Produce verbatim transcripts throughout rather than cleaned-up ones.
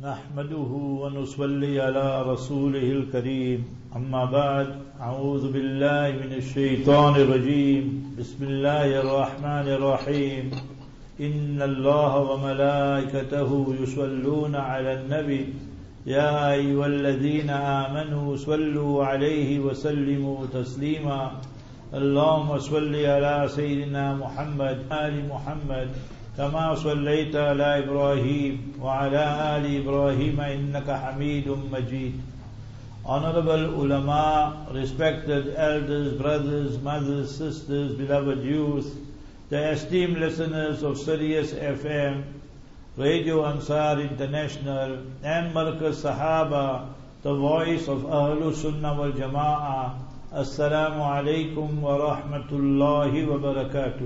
نحمده ونصلي على رسوله الكريم أما بعد أعوذ بالله من الشيطان الرجيم بسم الله الرحمن الرحيم إن الله وملائكته يصلون على النبي يا أيها الذين آمنوا صلوا عليه وسلموا تسليما اللهم صل على سيدنا محمد آل محمد كما صليت على إبراهيم وعلى آل إبراهيم إنك حميد مجيد. Honorable ulama, respected elders, brothers, mothers, sisters, beloved youth, the esteemed listeners of Sirius F M, Radio Ansar International and Markaz Sahaba, the voice of Ahlul Sunnah wal Jama'ah. Assalamu alaikum wa rahmatullahi wa barakatuh.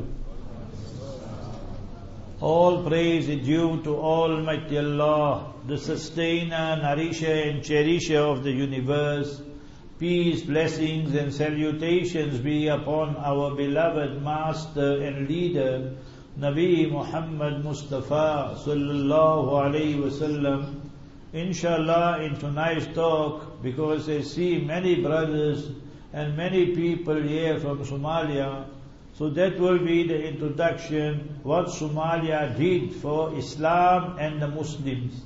All praise is due to Almighty Allah, the sustainer, nourisher and cherisher of the universe. Peace, blessings and salutations be upon our beloved master and leader, Nabi Muhammad Mustafa sallallahu alayhi wasallam. Inshallah, in tonight's talk, because I see many brothers and many people here from Somalia, so that will be the introduction, what Somalia did for Islam and the Muslims.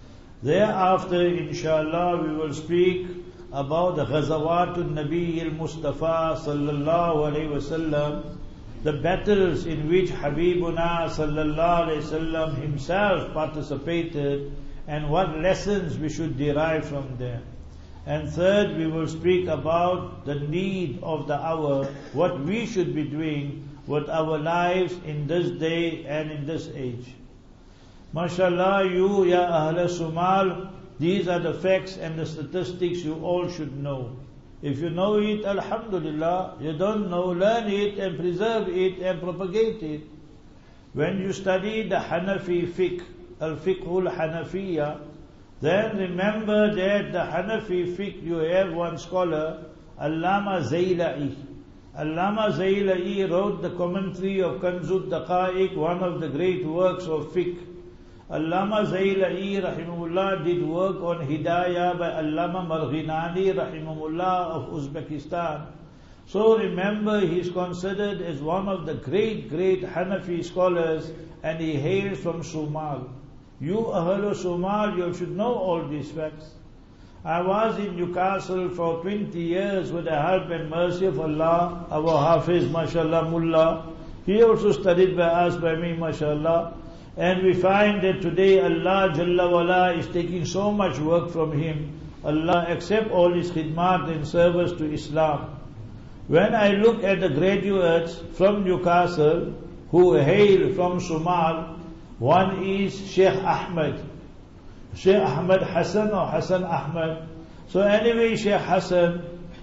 Thereafter, inshallah, we will speak about the Ghazawatul Nabi al-Mustafa sallallahu alayhi wasallam, the battles in which Habibuna sallallahu alayhi wasallam himself participated, and what lessons we should derive from them. And third, we will speak about the need of the hour, what we should be doing with our lives in this day and in this age. MashaAllah, you, Ya Ahl Sumal, these are the facts and the statistics you all should know. If you know it, Alhamdulillah. You don't know, learn it and preserve it and propagate it. When you study the Hanafi fiqh, Al-Fiqhul Hanafiya, then remember that the Hanafi fiqh, you have one scholar, Allama Zayla'i. Allama Zayla'i wrote the commentary of Kanzud Daqa'iq, one of the great works of fiqh. Allama Zayla'i rahimahullah did work on Hidayah by Allama Marghinani rahimahullah of Uzbekistan. So remember, he is considered as one of the great, great Hanafi scholars, and he hails from Sumal. You, Ahlul Sumal, you should know all these facts. I was in Newcastle for twenty years with the help and mercy of Allah. Our Hafiz, mashallah, Mullah, he also studied by us, by me, mashallah. And we find that today Allah Jalla wala is taking so much work from him. Allah accept all his khidmat and service to Islam. When I look at the graduates from Newcastle who hail from Sumal, one is Sheikh Ahmed, Sheikh Ahmed Hassan or Hassan Ahmed. So anyway, Sheikh Hassan,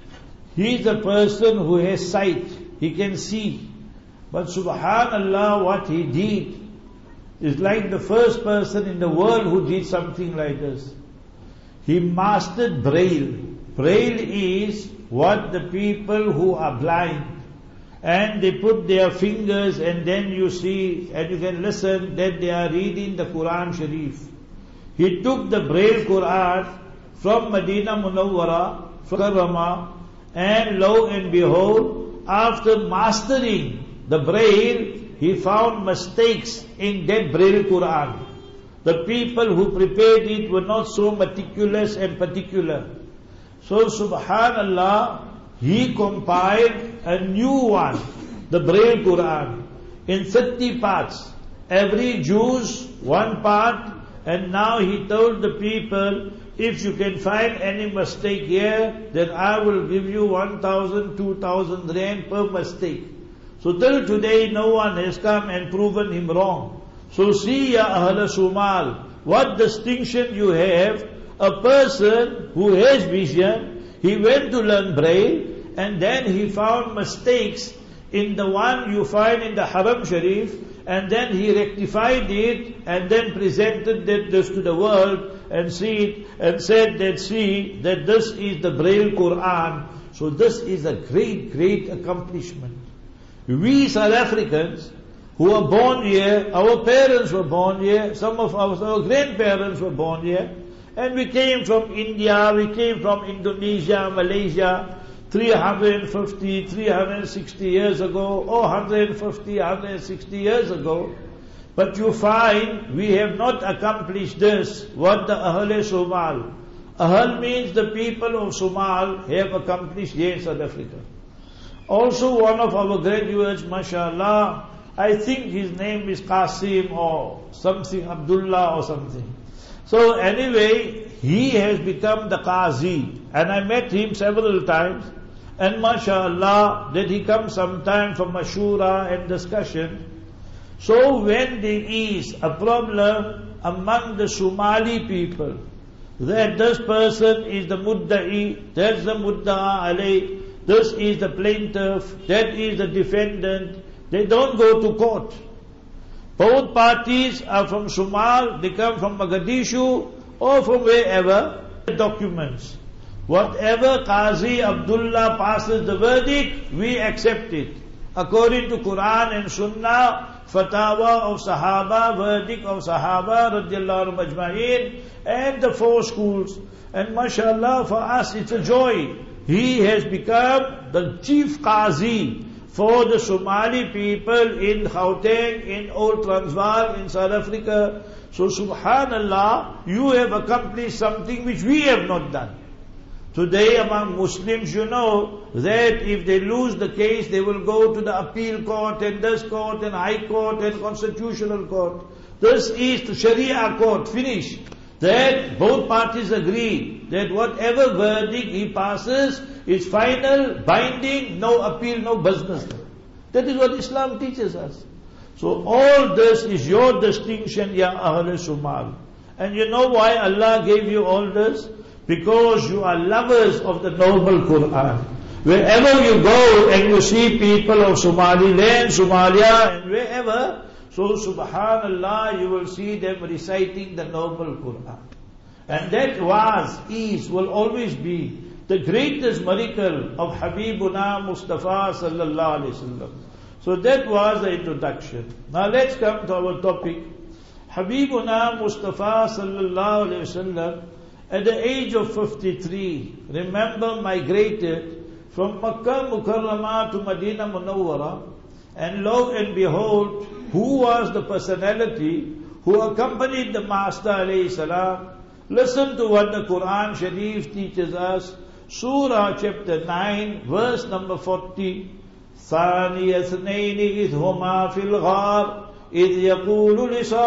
he is a person who has sight, he can see. But subhanallah, what he did is like the first person in the world who did something like this. He mastered Braille. Braille is what the people who are blind, and they put their fingers, and then you see and you can listen that they are reading the Quran Sharif. He took the Braille Quran from Medina Munawwara, from Karama, and lo and behold, after mastering the Braille, he found mistakes in that Braille Quran. The people who prepared it were not so meticulous and particular. So subhanallah, he compiled a new one, the Braille Quran, in thirty parts. Every juz, one part, and now he told the people, if you can find any mistake here, then I will give you one thousand, two thousand rand per mistake. So till today, no one has come and proven him wrong. So see, Ya Ahl Sumal, what distinction you have. A person who has vision, he went to learn Braille, and then he found mistakes in the one you find in the Haram Sharif, and then he rectified it, and then presented that this to the world, and see it, and said that see, that this is the Braille Quran. So this is a great, great accomplishment. We South Africans, who were born here, our parents were born here, some of our, our grandparents were born here, and we came from India, we came from Indonesia, Malaysia, three hundred fifty, three hundred sixty years ago, or one hundred fifty, one hundred sixty years ago. But you find we have not accomplished this, what the Ahl-e-Somal. Ahl means the people of Somal have accomplished here in South Africa. Also one of our graduates, mashallah, I think his name is Qasim or something, Abdullah or something. So anyway, he has become the Qazi. And I met him several times. And mashallah, that he comes sometime for mashura and discussion. So when there is a problem among the Somali people, that this person is the mudda'i, that's the mudda'a alay, this is the plaintiff, that is the defendant, they don't go to court. Both parties are from Somal, they come from Mogadishu or from wherever. Documents. Whatever Qazi Abdullah passes the verdict, we accept it. According to Quran and Sunnah, Fatawa of Sahaba, verdict of Sahaba, radiallahu anhum ajma'in, and the four schools. And mashallah, for us it's a joy. He has become the chief Qazi for the Somali people in Gauteng, in Old Transvaal, in South Africa. So subhanallah, you have accomplished something which we have not done. Today among Muslims, you know that if they lose the case, they will go to the appeal court and this court and high court and constitutional court. This is the Sharia court, finish. That both parties agree that whatever verdict he passes is final, binding, no appeal, no business. That is what Islam teaches us. So all this is your distinction, Ya Ahl-e-Somal. And you know why Allah gave you all this? Because you are lovers of the noble Quran. Wherever you go and you see people of Somaliland, Somalia and wherever, so subhanallah, you will see them reciting the noble Quran. And that was, is, will always be the greatest miracle of Habibuna Mustafa sallallahu alayhi wasallam. So that was the introduction. Now let's come to our topic. Habibuna Mustafa sallallahu alayhi wasallam, at the age of fifty-three, remember, migrated from Makkah Mukarramah to Medina Munawwara, and lo and behold, who was the personality who accompanied the Master alayhi salam? Listen to what the Quran Sharif teaches us. Surah chapter nine, verse number forty. ثاني اثنين إذ هما في الغار إذ يقول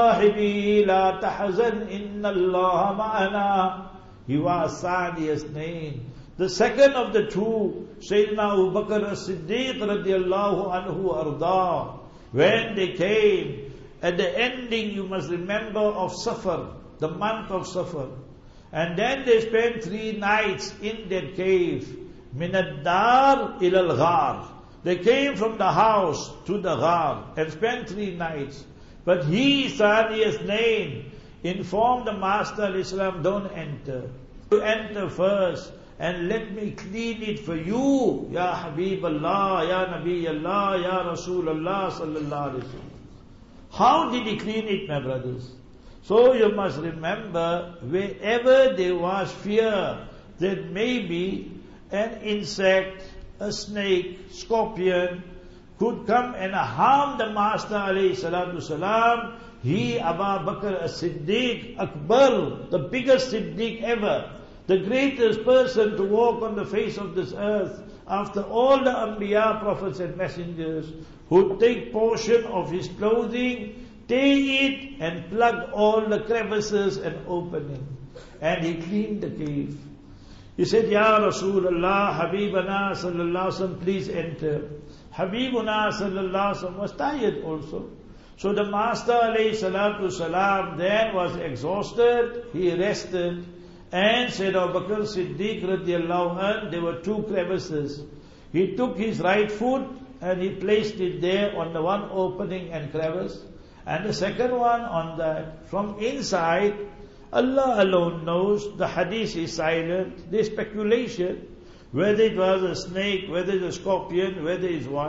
لصاحبه لا تحزن إن الله معنا. He was Thani Ithnain. The second of the two, Sayyidina Abu Bakr as-Siddiq radiallahu anhu arda. When they came, at the ending you must remember of Safar, the month of Safar. And then they spent three nights in that cave. Min ad-dar ila al-ghar. They came from the house to the ghar and spent three nights. But he, Thani Ithnain, informed the Master al-Islam, don't enter. You enter first and let me clean it for you, Ya Habib Allah, Ya Nabi Allah, Ya Rasul Allah sallallahu alayhi wa sallam. How did he clean it, my brothers? So you must remember, wherever there was fear that maybe an insect, a snake, scorpion could come and harm the Master alayhi salatu salam, he, Abu Bakr as-Siddiq Akbar, the biggest Siddiq ever, the greatest person to walk on the face of this earth, after all the Anbiya, prophets and messengers, who take portion of his clothing, take it and plug all the crevices and opening. And he cleaned the cave. He said, Ya Rasulullah, Habibana sallallahu alaihi wasallam, please enter. Habibuna sallallahu alaihi wasallam was tired also. So the Master alayhi salatu salam then was exhausted, he rested, and said, Abu Bakr Siddiq radiallahu anhu, there were two crevices. He took his right foot and he placed it there on the one opening and crevice, and the second one on that. From inside, Allah alone knows, the hadith is silent, there's speculation, whether it was a snake, whether it's a scorpion, whether it's what.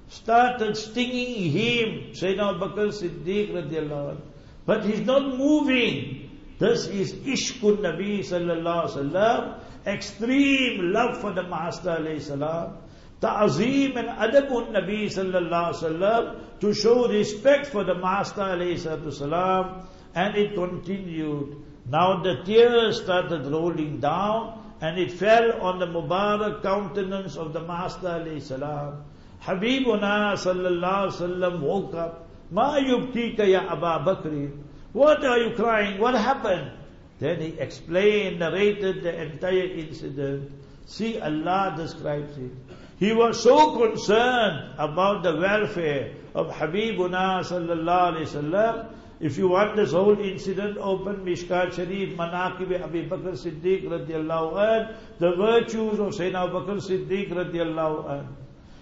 started stinging him, Sayyidina Abu Bakr Siddiq radiallahu anh. But he's not moving. This is Ishqun Nabi sallallahu alaihi wasallam, extreme love for the Master alayhi salam, ta'zeem and adabun Nabi sallallahu alaihi wasallam, to show respect for the Master alayhi salam. And it continued. Now the tears started rolling down, and it fell on the Mubarak countenance of the Master alayhi salam. Habibuna sallallahu alaihi wasallam woke up. Ma yubtika ya Aba Bakr? What are you crying? What happened? Then he explained, narrated the entire incident. See, Allah describes it. He was so concerned about the welfare of Habibuna sallallahu alaihi wasallam. If you want this whole incident, open Mishkat Sharif, Manaqib Abi Bakr Siddiq radiallahu anh, the virtues of Sayyidina Abu Bakr Siddiq radiallahu anh.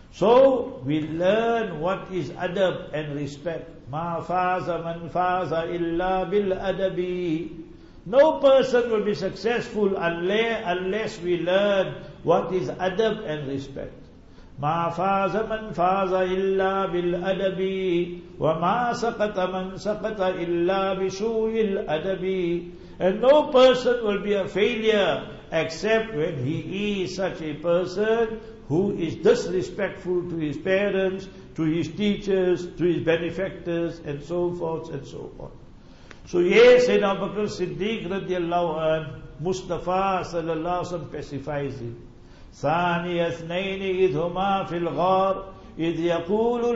So, we learn what is adab and respect. Ma faza man faza illa bil adabi. No person will be successful unless, unless we learn what is adab and respect. Ma faza man faza illa bil adabi, wa ma saqata man saqata illa bi su'il adabi. And no person will be a failure except when he is such a person who is disrespectful to his parents, to his teachers, to his benefactors, and so forth and so on. So yes, Sayyidina Abu Bakr Siddiq radiallahu anh, Mustafa sallallahu alaihi wasallam specifies it. ثاني اثنين إذ هما في الغار إذ يقول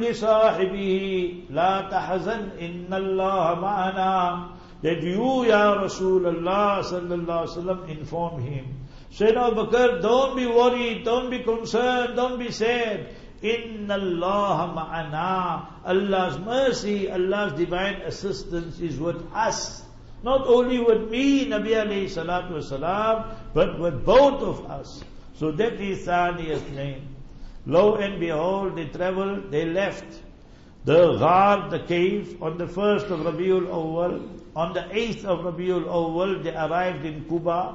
لصاحبه لا تحزن إن الله معنا. That you, Ya Rasulullah sallallahu alaihi wasallam, inform him. Sayyidina Abu Bakr, don't be worried, don't be concerned, don't be sad. Inna Allah ma'ana. Allah's mercy, Allah's divine assistance is with us. Not only with me, Nabi alayhi salatu wasalam, but with both of us. So that is Thaniyat name. Lo and behold, they traveled, they left the Ghar, the cave, on the first of Rabiul Awwal. On the eighth of Rabiul Awwal, they arrived in Quba.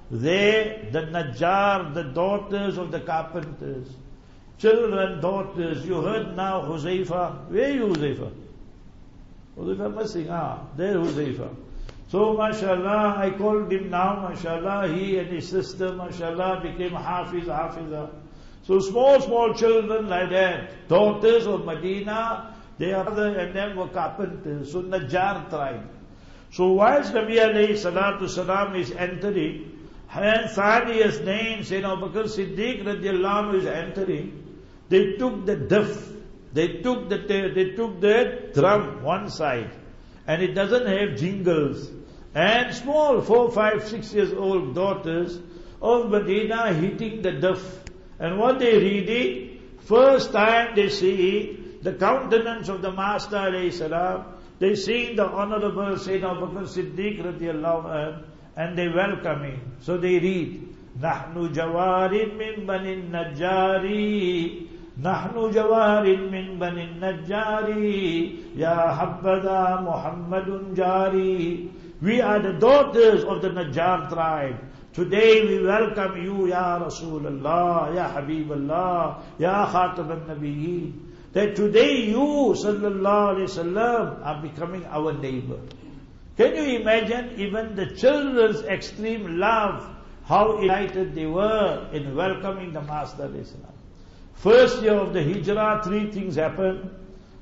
There, the Najjar, the daughters of the carpenters, children, daughters. You heard now Huzaifa. Where are you, Huzaifa? Huzaifa missing. Ah, there Huzaifa. So, mashallah, I called him now, mashallah, he and his sister, mashallah, became Hafiz, Hafiza. So small, small children like that, daughters of Medina, their father and them were carpenters, so Najjar tribe. So whilst Nabi alayhi salatu salam is entering, and Thaniya's name, Sayyidina Abu Bakr Siddiq radiallahu anhu is entering, they took the dif, they took the, they took the drum one side, and it doesn't have jingles. And small, four, five, six years old daughters of Medina hitting the dif. And what they reading, first time they see the countenance of the Master alayhi salam, they see the Honorable Sayyidina Abu Bakr Siddiq radiallahu anhu, and they welcome him. So they read, Nahnu jawarin min banin najjari, Nahnu jawarin min banin najjari, Ya habbada Muhammadun jari. We are the daughters of the Najjar tribe. Today we welcome you, Ya Rasulullah, Ya Habiballah, Ya Khatam al-Nabiyyin. That today you, sallallahu alayhi wasallam, are becoming our neighbor. Can you imagine even the children's extreme love, how excited they were in welcoming the Master alayhi salam. First year of the Hijrah, three things happened.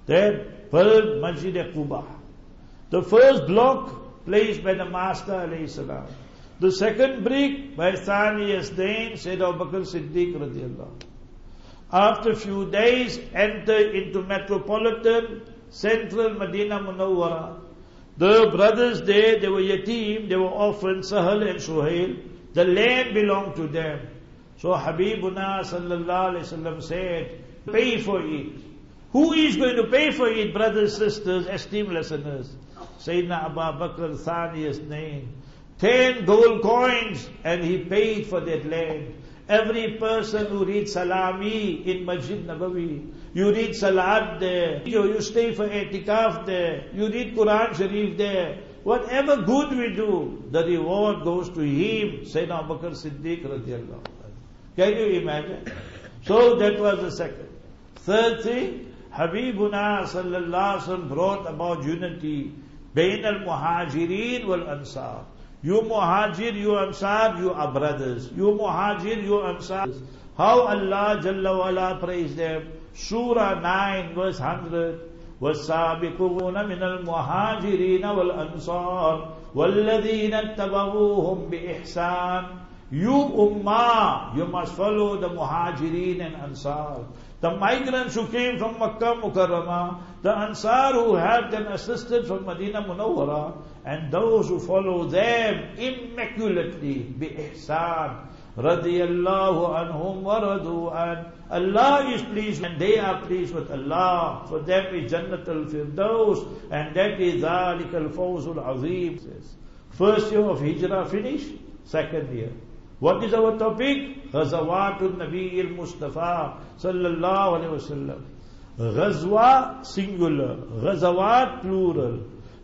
Then built Masjid Quba. The first block placed by the Master alayhi salam. The second brick by Thani Yasdain, Sayyidina Abu Bakr Siddiq radiallahu. After a few days, entered into metropolitan central Medina Munawwara. The brothers there, they were yatim, they were orphans, Sahal and Suhail. The land belonged to them. So Habibuna sallallahu alayhi wasallam said, pay for it. Who is going to pay for it, brothers, sisters, esteemed listeners? Sayyidina Abu Bakr Thaniya's name. Ten gold coins, and he paid for that land. Every person who reads Salami in Masjid Nabawi, you read Salat there, you stay for Etikaf there, you read Quran Sharif there, whatever good we do, the reward goes to him, Sayyidina Abu Bakr Siddiq radiallahu anhu. Can you imagine? So that was the second. Third thing, Habibuna sallallahu alaihi wasallam brought about unity. Bain al-Muhajirin wal-Ansar. You Muhajir, you Ansar, you are brothers. You Muhajir, you Ansar. How Allah Jalla wa'ala praised them. Surah nine verse one hundred. وَالسَّابِقُونَ مِنَ الْمُهَاجِرِينَ وَالْأَنصَارِ وَالَّذِينَ اتَّبَعُوهُمْ بِإِحْسَانٍ. You Ummah, you must follow the Muhajirin and Ansar. The migrants who came from Makkah Mukarramah, the Ansar who helped and assisted from Medina Munawwara, and those who follow them immaculately, bi-ihsan. Radiyallahu anhum wa radu an. Allah is pleased and they are pleased with Allah. For them is Jannatul Firdaus, and that is Dhalikal Fawzul Azim. First year of Hijrah finished, second year. What is our topic? Ghazawatul Nabi al-Mustafa sallallahu alayhi wa sallam. Ghazwa singular, Ghazawat plural,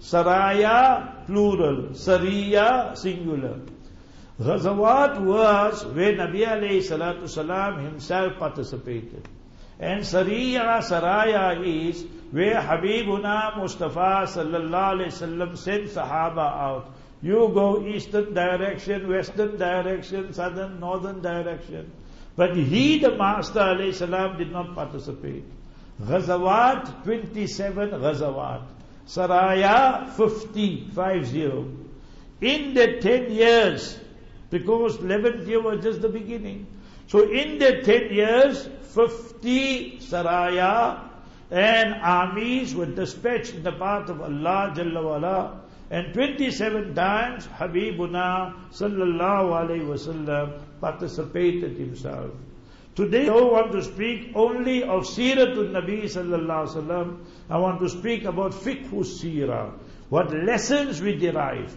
Saraya plural, Sariya singular. Ghazawat was where Nabi alayhi salatu salam himself participated. And Sariya, Saraya is where Habibuna Mustafa sallallahu alayhi wa sallam sent Sahaba out. You go eastern direction, western direction, southern, northern direction. But he, the Master alayhi salam, did not participate. Ghazawat, twenty-seven Ghazawat. Saraya, fifty, five zero. In the ten years, because eleventh year was just the beginning. So in the ten years, fifty Saraya and armies were dispatched in the path of Allah Jalla wa'ala. And twenty-seven times Habibuna sallallahu alayhi wasallam participated himself. Today I want to speak only of Siratul Nabi sallallahu alayhi wasallam. I want to speak about Fiqhus Sirah, what lessons we derive.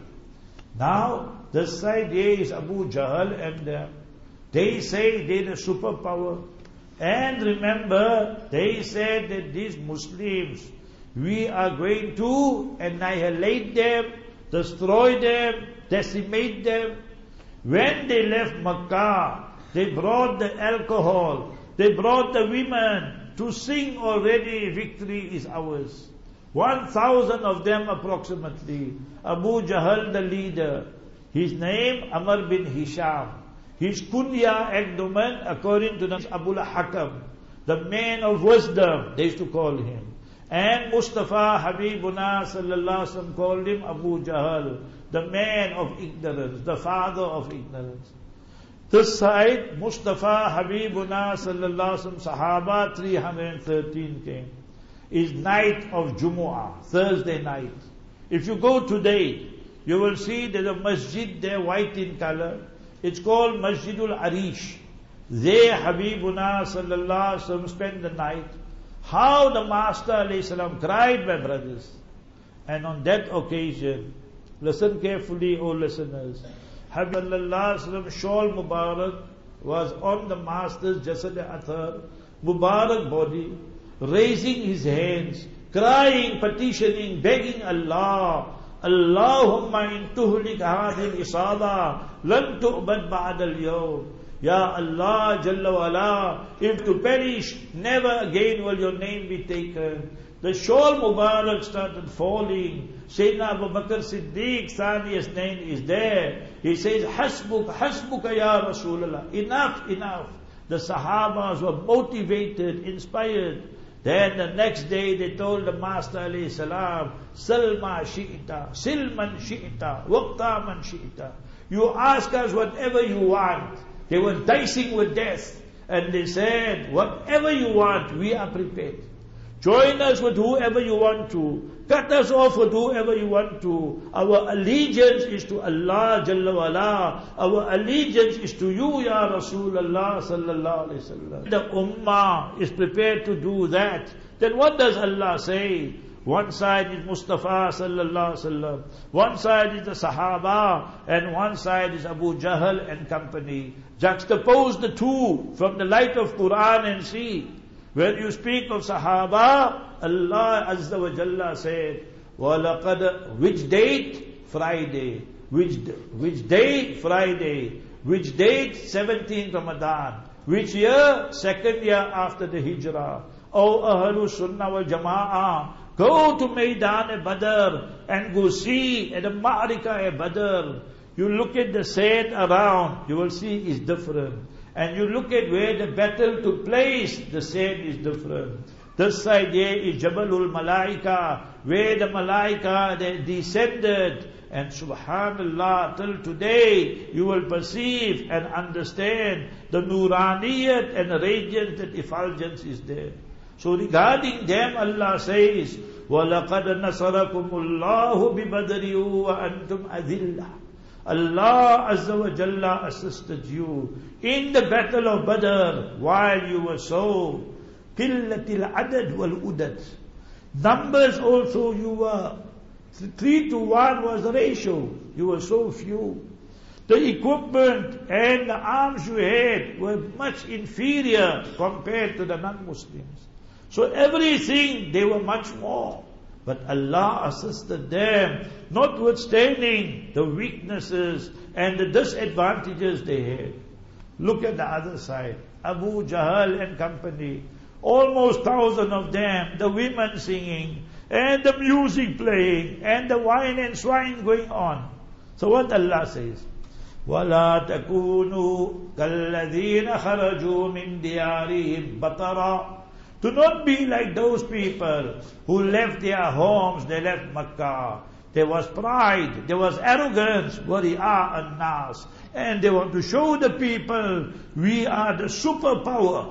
Now, this side here is Abu Jahl, and uh, they say they're a superpower. And remember, they said that these Muslims, we are going to annihilate them, destroy them, decimate them. When they left Makkah, they brought the alcohol, they brought the women to sing already, victory is ours. One thousand of them approximately. Abu Jahl the leader. His name Amr bin Hisham. His kunya Ekduman, according to the Abu Hakam, the man of wisdom, they used to call him. And Mustafa Habibuna sallallahu alaihi wasallam called him Abu Jahl, the man of ignorance, the father of ignorance. This side, Mustafa Habibuna sallallahu alaihi wasallam Sahaba three hundred thirteen came. Is night of Jumu'ah, Thursday night. If you go today, you will see there's a masjid there, white in color. It's called Masjidul Arish. There Habibuna sallallahu alaihi wasallam spent the night. How the Master alayhi salam cried, my brothers. And on that occasion, listen carefully, O listeners. Habib sallallahu alaihi wasallam shawl Mubarak was on the Master's Jasad Athar, Mubarak body, raising his hands, crying, petitioning, begging Allah, Allahumma in tuhlik hadhihi al-isada lan tu'bad ba'da al-yawm. Ya Allah Jalla wa'ala, if to perish, never again will your name be taken. The shawl Mubarak started falling. Sayyidina Abu Bakr Siddiq, Thaniya's name is there. He says, Hasbuk, Hasbuka ya Rasulullah. Enough, enough. The Sahabas were motivated, inspired. Then the next day they told the Master alayhi salam, Salma shi'ita, Silman shi'ita, Waqta man shi'ita. You ask us whatever you want. They were dicing with death. And they said, whatever you want, we are prepared. Join us with whoever you want to. Cut us off with whoever you want to. Our allegiance is to Allah Jalla wa'ala. Our allegiance is to you, Ya Rasulullah sallallahu alayhi wasallam. The Ummah is prepared to do that. Then what does Allah say? One side is Mustafa sallallahu alayhi wasallam. One side is the Sahaba. And one side is Abu Jahl and company. Juxtapose the two from the light of Quran and see. When you speak of Sahaba, Allah Azza wa Jalla said, وَلَقَدْ Which date? Friday. Which, which day? Friday. Which date? seventeenth Ramadan. Which year? Second year after the Hijrah. O Ahlul Sunnah wal Jama'ah, go to Maidan Badr and go see at the Ma'arika Badr. You look at the sand around, you will see it's different. And you look at where the battle took place, the sand is different. This side here is Jabalul Malaika, where the Malaika they descended. And subhanallah, till today, you will perceive and understand the Nuraniyat and the radiance, that effulgence is there. So regarding them, Allah says, وَلَقَدْ نَصَرَكُمُ اللَّهُ بِبَدْرٍ وَأَنْتُمْ أَذِلَّةٌ. Allah Azza wa Jalla assisted you in the battle of Badr while you were so قِلَّةِ الْعَدَدْ وَالْأُدَدْ. Numbers also you were. Three to one was the ratio. You were so few. The equipment and the arms you had were much inferior compared to the non-Muslims. So everything, they were much more. But Allah assisted them, notwithstanding the weaknesses and the disadvantages they had. Look at the other side. Abu Jahl and company. Almost thousand of them, the women singing, and the music playing, and the wine and swine going on. So what Allah says? وَلَا تَكُونُوا كَالَّذِينَ خَرَجُوا مِنْ دِيَارِهِمْ بَطَرًا. Do not be like those people who left their homes, they left Makkah. There was pride, there was arrogance, وَرِئَاءَ النَّاسِ. And they want to show the people, we are the superpower.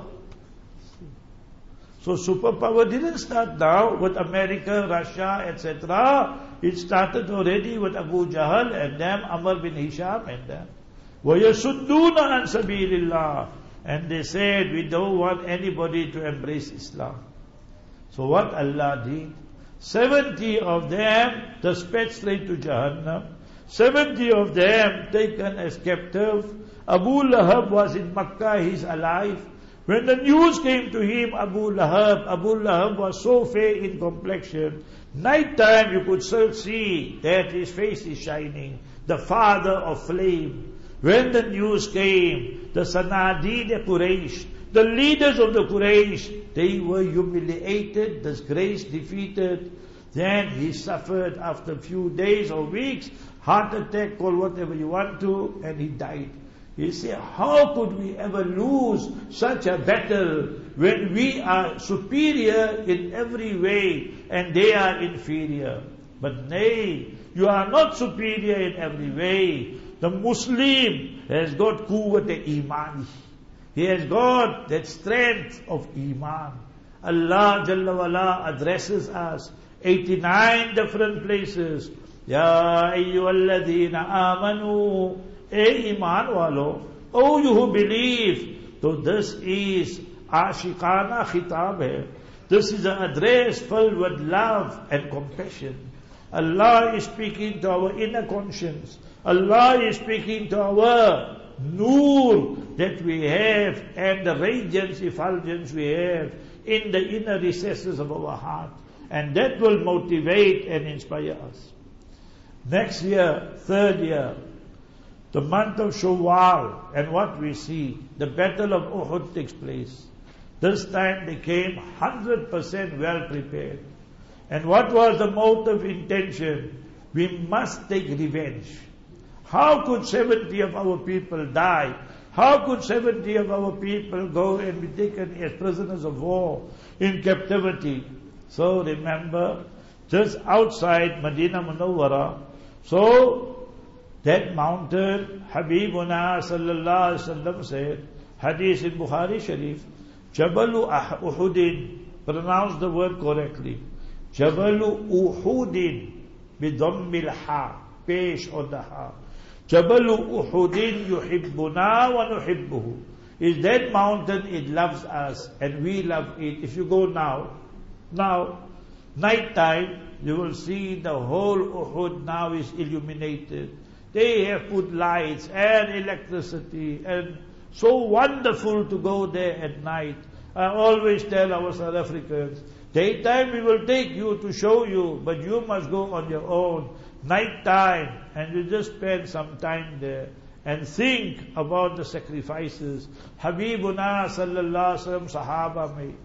So superpower didn't start now with America, Russia, et cetera. It started already with Abu Jahl and them, Amr bin Hisham and them. وَيَسُدُّونَ عَنْ سَبِيلِ اللَّهِ. And they said, we don't want anybody to embrace Islam. So what Allah did? Seventy of them dispatched straight to Jahannam. Seventy of them taken as captive. Abu Lahab was in Makkah, he's alive. When the news came to him, Abu Lahab, Abu Lahab was so fair in complexion. Night time you could still see that his face is shining. The father of flame. When the news came, the Sanadi, the Quraysh, the leaders of the Quraysh, they were humiliated, disgraced, defeated. Then he suffered after a few days or weeks, heart attack, call whatever you want to, and he died. He said, how could we ever lose such a battle when we are superior in every way and they are inferior? But nay, you are not superior in every way. The Muslim has got quwwat iman. He has got that strength of iman. Allah Jalla wala addresses us eighty-nine different places. Ya ayyuhalladhina amanu. Ey iman walo, oh you who believe. So this is ashikana khitab hai. This is an address filled with love and compassion. Allah is speaking to our inner conscience. Allah is speaking to our nur that we have and the radiance, effulgence we have in the inner recesses of our heart. And that will motivate and inspire us. Next year, third year, the month of Shawwal, and what we see, the battle of Uhud takes place. This time they came one hundred percent well prepared. And what was the motive intention? We must take revenge. How could seventy of our people die? How could seventy of our people go and be taken as prisoners of war in captivity? So remember, just outside Medina Munawwara, so that mountain, Habibuna sallallahu alaihi wasallam said, hadith in Bukhari Sharif, Jabalu Uhudin, pronounce the word correctly, Jabalu Uhudin, bidammil ha, pesh on the ha. Jabalu Uhudin yuhibbuna wa nuhibbuhu. Is that mountain, it loves us and we love it. If you go now, now, night time, you will see the whole Uhud now is illuminated. They have put lights and electricity and so wonderful to go there at night. I always tell our South Africans, daytime we will take you to show you, but you must go on your own. Night time, and you just spend some time there and think about the sacrifices Habibuna sallallahu alaihi wasallam Sahaba made.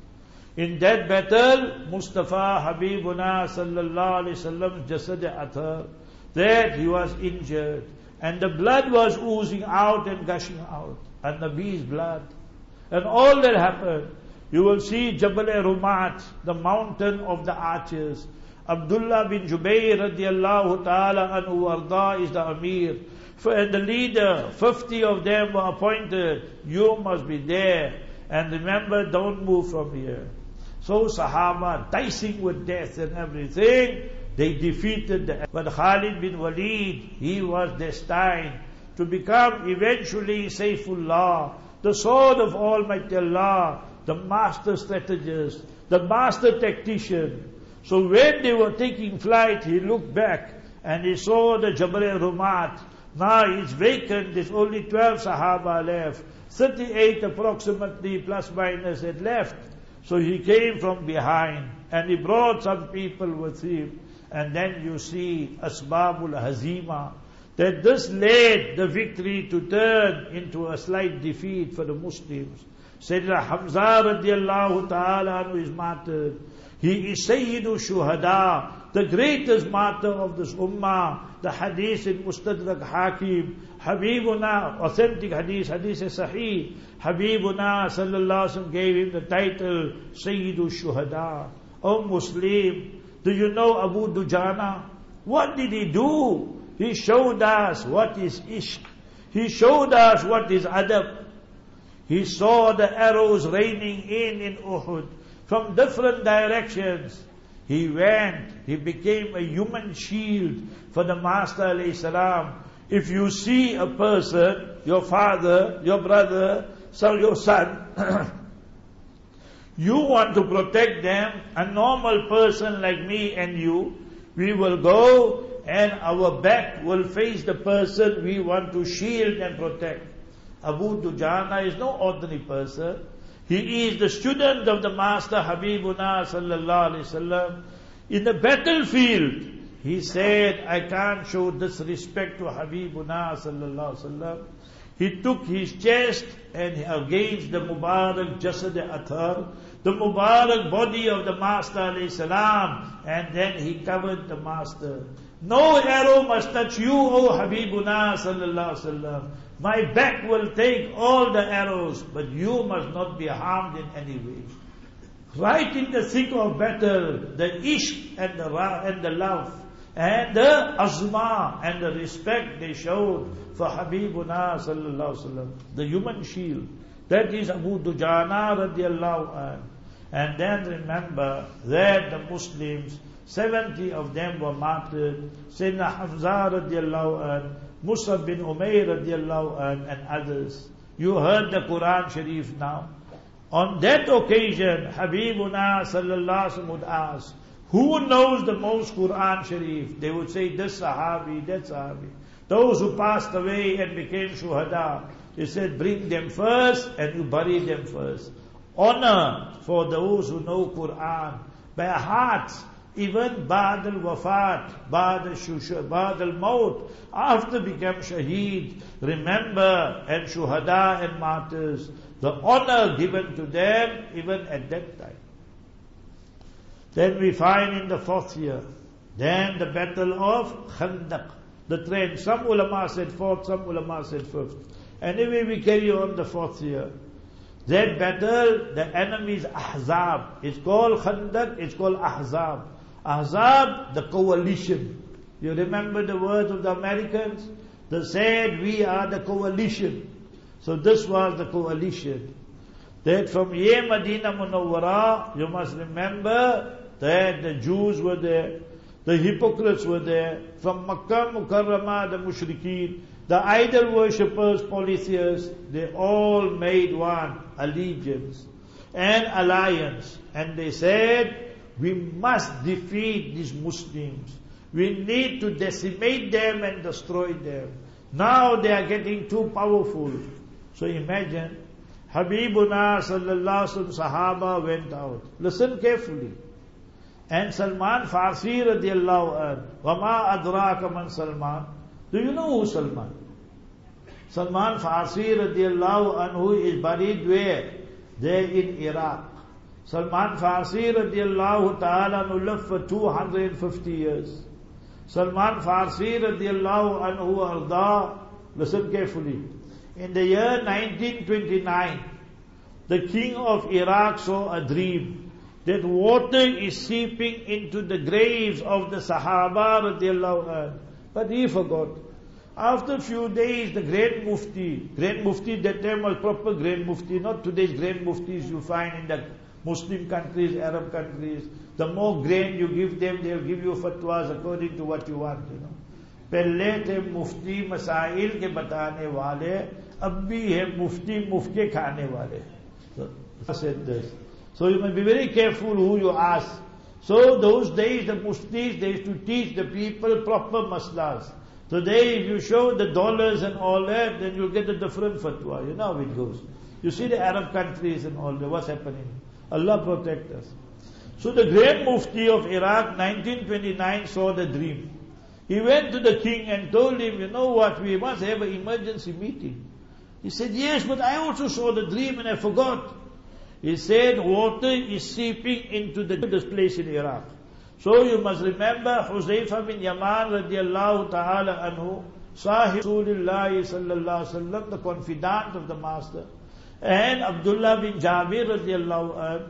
In that battle, Mustafa Habibuna sallallahu alaihi wasallam jasad athar, that he was injured, and the blood was oozing out and gushing out, and Nabi's blood. And all that happened, you will see Jabal-e-Rumat, the mountain of the archers. Abdullah bin Jubayr radiallahu ta'ala anhu warda is the Amir. And the leader, fifty of them were appointed. You must be there. And remember, don't move from here. So Sahaba, dicing with death and everything, they defeated the... But Khalid bin Walid, he was destined to become eventually Saifullah, the sword of Almighty Allah, the master strategist, the master tactician. So when they were taking flight, he looked back and he saw the Jabal-e-Rumat. Now it's vacant, there's only twelve Sahaba left. thirty-eight approximately, plus minus, had left. So he came from behind and he brought some people with him. And then you see Asbabul Hazima, that this led the victory to turn into a slight defeat for the Muslims. Sayyidina Hamza radiallahu ta'ala anhu is martyred. He is Sayyidu Shuhada, the greatest martyr of this ummah. The hadith in Mustadrak Hakim, Habibuna, authentic hadith, hadith is Sahih. Habibuna sallallahu alaihi wasallam gave him the title Sayyidu Shuhada. O Muslim, do you know Abu Dujana? What did he do? He showed us what is ishq. He showed us what is adab. He saw the arrows raining in in Uhud from different directions. He went, he became a human shield for the Master alayhi salam. If you see a person, your father, your brother, so your son, you want to protect them, a normal person like me and you, we will go and our back will face the person we want to shield and protect. Abu Dujana is no ordinary person. He is the student of the Master Habibuna sallallahu alaihi wasallam. In the battlefield, he said, I can't show disrespect to Habibuna sallallahu alaihi wasallam. He took his chest and against the Mubarak Jasad Athar, the Mubarak body of the Master alayhi salam, and then he covered the Master. No arrow must touch you, O Habibuna sallallahu alaihi wasallam. My back will take all the arrows, but you must not be harmed in any way. Right in the thick of battle, the ishq and the ra- and the love and the azma and the respect they showed for Habibuna sallallahu alaihi wasallam, the human shield. That is Abu Dujana radiallahu anh. And then remember that the Muslims, seventy of them were martyred. Sayyidina Hamza radiallahu anh, Musab bin Umayr radiallahu anh, and others. You heard the Quran Sharif now. On that occasion, Habibuna sallallahu alaihi wasallam would ask, who knows the most Quran Sharif? They would say, this Sahabi, that Sahabi. Those who passed away and became Shuhada, he said, bring them first and you bury them first. Honor for those who know Quran. By heart, even Ba'd al-Wafat, Ba'd al-Shusha, Ba'd al-Maut, after become Shaheed, remember, and Shuhada and martyrs, the honor given to them even at that time. Then we find in the fourth year, then the battle of Khandaq, the trench. Some ulama said fourth, some ulama said fifth. Anyway, we carry on the fourth year. That battle, the enemy's Ahzab. It's called Khandaq, it's called Ahzab. Ahzab, the coalition. You remember the words of the Americans? They said, we are the coalition. So this was the coalition. That from Ye Madinah Munawwara, you must remember that the Jews were there, the hypocrites were there, from Makkah Mukarramah, the Mushrikeen, the idol worshippers, polytheists, they all made one allegiance and alliance. And they said, we must defeat these Muslims. We need to decimate them and destroy them. Now they are getting too powerful. So imagine, Habibuna sallallahu alaihi wasallam Sahaba went out. Listen carefully. And Salman Farsi radiallahu anhu, Wama adraka man Salman. Do you know who Salman? Salman Farsi radiallahu anhu is buried where? There in Iraq. Salman Farsi radiallahu ta'ala anhu lived for two hundred fifty years. Salman Farsi radiallahu anhu arda, listen carefully. In the year nineteen twenty-nine, the king of Iraq saw a dream that water is seeping into the graves of the Sahaba radiallahu anhu. But he forgot. After a few days, the Grand Mufti, Grand Mufti that time was proper Grand Mufti, not today's Grand Muftis you find in the Muslim countries, Arab countries. The more grand you give them, they'll give you fatwas according to what you want, you know. Pehle the Mufti Masail ke batane wale, ab bhi hai Mufti Mufke khane wale. So, I said this. So you must be very careful who you ask. So those days the Muftis, they used to teach the people proper maslas. Today if you show the dollars and all that, then you'll get a different fatwa. You know how it goes. You see the Arab countries and all that, what's happening. Allah protect us. So the Grand Mufti of Iraq, nineteen twenty-nine, saw the dream. He went to the king and told him, you know what, we must have an emergency meeting. He said, yes, but I also saw the dream and I forgot. He said, water is seeping into the, this place in Iraq. So you must remember Huzaifa bin Yaman radiallahu ta'ala anhu, Sahib Rasulullah sallallahu alaihi wasallam, the confidant of the Master, and Abdullah bin Jabir radiallahu anhu.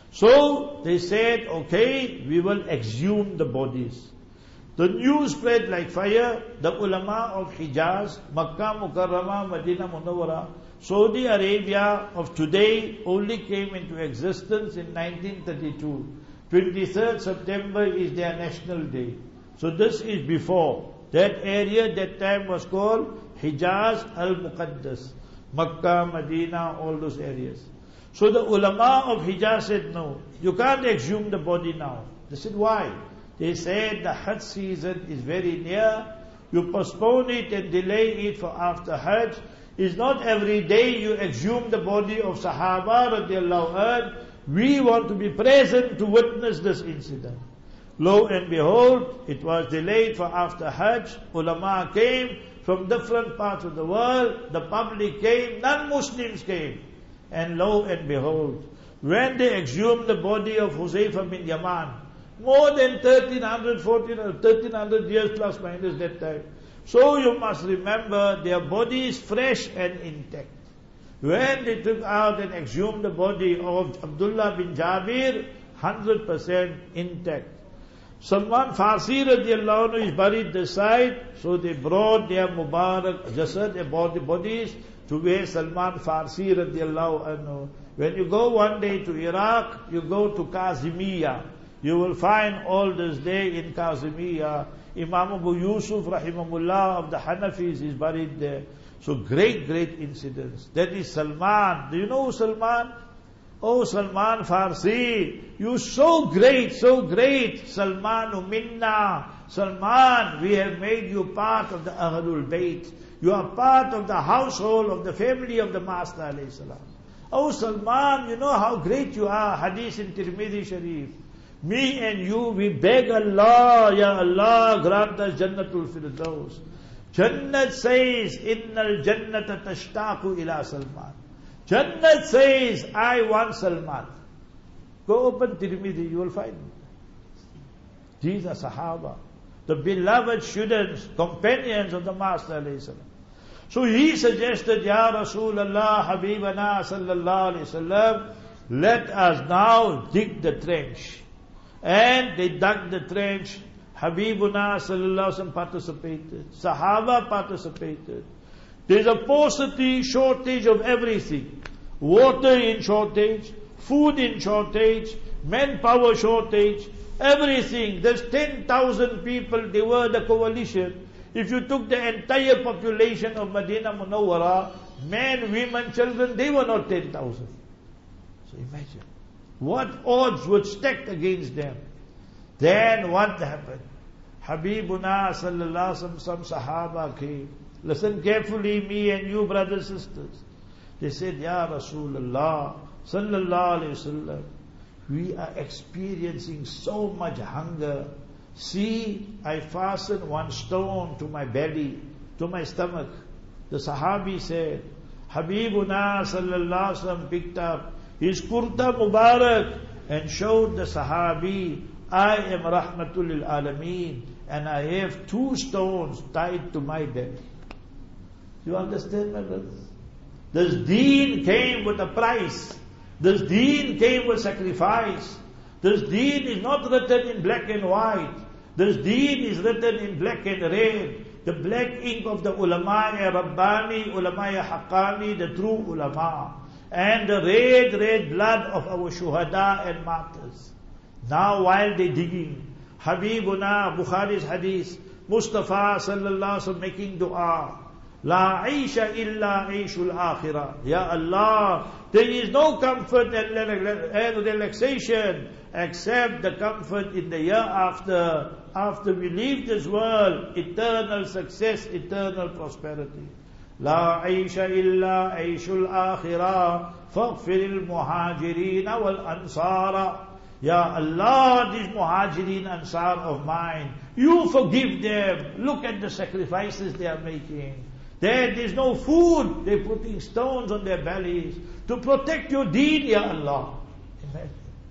So they said, okay, we will exhume the bodies. The news spread like fire. The ulama of Hijaz, Makkah Mukarramah, Medina Munawwara, Saudi Arabia of today only came into existence in nineteen thirty-two. twenty-third September is their national day. So this is before. That area that time was called Hijaz al-Muqaddas. Makkah, Medina, all those areas. So the ulama of Hijaz said, no, you can't exhume the body now. They said, why? They said the Hajj season is very near. You postpone it and delay it for after Hajj. It's not every day you exhume the body of Sahaba radiallahu anhu. We want to be present to witness this incident. Lo and behold, it was delayed for after Hajj. Ulama came from different parts of the world. The public came, non-Muslims came. And lo and behold, when they exhumed the body of Huzaifa bin Yaman, more than thirteen hundred, fourteen, thirteen hundred years plus minus that time. So you must remember their body is fresh and intact. When they took out and exhumed the body of Abdullah bin Jabir, one hundred percent intact. Salman Farsi radiallahu anhu is buried this side, so they brought their Mubarak jasad, their body, bodies, to where Salman Farsi radiallahu anhu. When you go one day to Iraq, you go to Kazimiya. You will find all this day in Kazimiya. Imam Abu Yusuf rahimahullah of the Hanafis is buried there. So great, great incidents. That is Salman. Do you know Salman? Oh, Salman Farsi. You so great, so great. Salmanu minna. Salman, we have made you part of the Ahlul Bayt. You are part of the household of the family of the Master alayhi salam. Oh Salman, you know how great you are. Hadith in Tirmidhi Sharif. Me and you, we beg Allah, Ya Allah, grant us Jannatul Firdaus. Jannat says, Innal Jannata tashtaqu ila Salman. Jannat says, I want Salman. Go open Tirmidhi, you will find. These are Sahaba, the beloved students, companions of the Master alayhi salam. So he suggested, Ya Rasulullah, Habibana sallallahu alayhi wasallam, let us now dig the trench. And they dug the trench. Habibuna sallallahu alayhi wasallam participated. Sahaba participated. There's a paucity, shortage of everything. Water in shortage, food in shortage, manpower shortage, everything. There's ten thousand people, they were the coalition. If you took the entire population of Medina Munawwara, men, women, children, they were not ten thousand. So imagine, what odds would stack against them? Then what happened? Habibuna sallallahu alaihi wasallam, some Sahaba came. Listen carefully, me and you, brothers and sisters. They said, Ya Rasulullah sallallahu alaihi wasallam, we are experiencing so much hunger. See, I fastened one stone to my belly, to my stomach. The Sahabi said, Habibuna sallallahu alaihi wasallam picked up his kurta Mubarak and showed the Sahabi, I am Rahmatul lil Alameen, and I have two stones tied to my belly. You understand, my brothers? This deen came with a price. This deen came with sacrifice. This deen is not written in black and white. This deen is written in black and red. The black ink of the ulama-e Rabbani, ulama-e Haqqani, the true ulama. And the red, red blood of our shuhada and martyrs. Now while they digging, Habibuna, Bukhari's hadith, Mustafa sallallahu alaihi wasallam making dua. La aisha illa aishul akhirah. Ya Allah, there is no comfort and relaxation except the comfort in the year after. After we leave this world, eternal success, eternal prosperity. La aisha illa aishul akhirah. Faghfiril muhajirin wal ansara. Ya Allah, these muhajirin ansar of mine, you forgive them. Look at the sacrifices they are making. There is no food. They're putting stones on their bellies to protect your deen, Ya Allah. Imagine.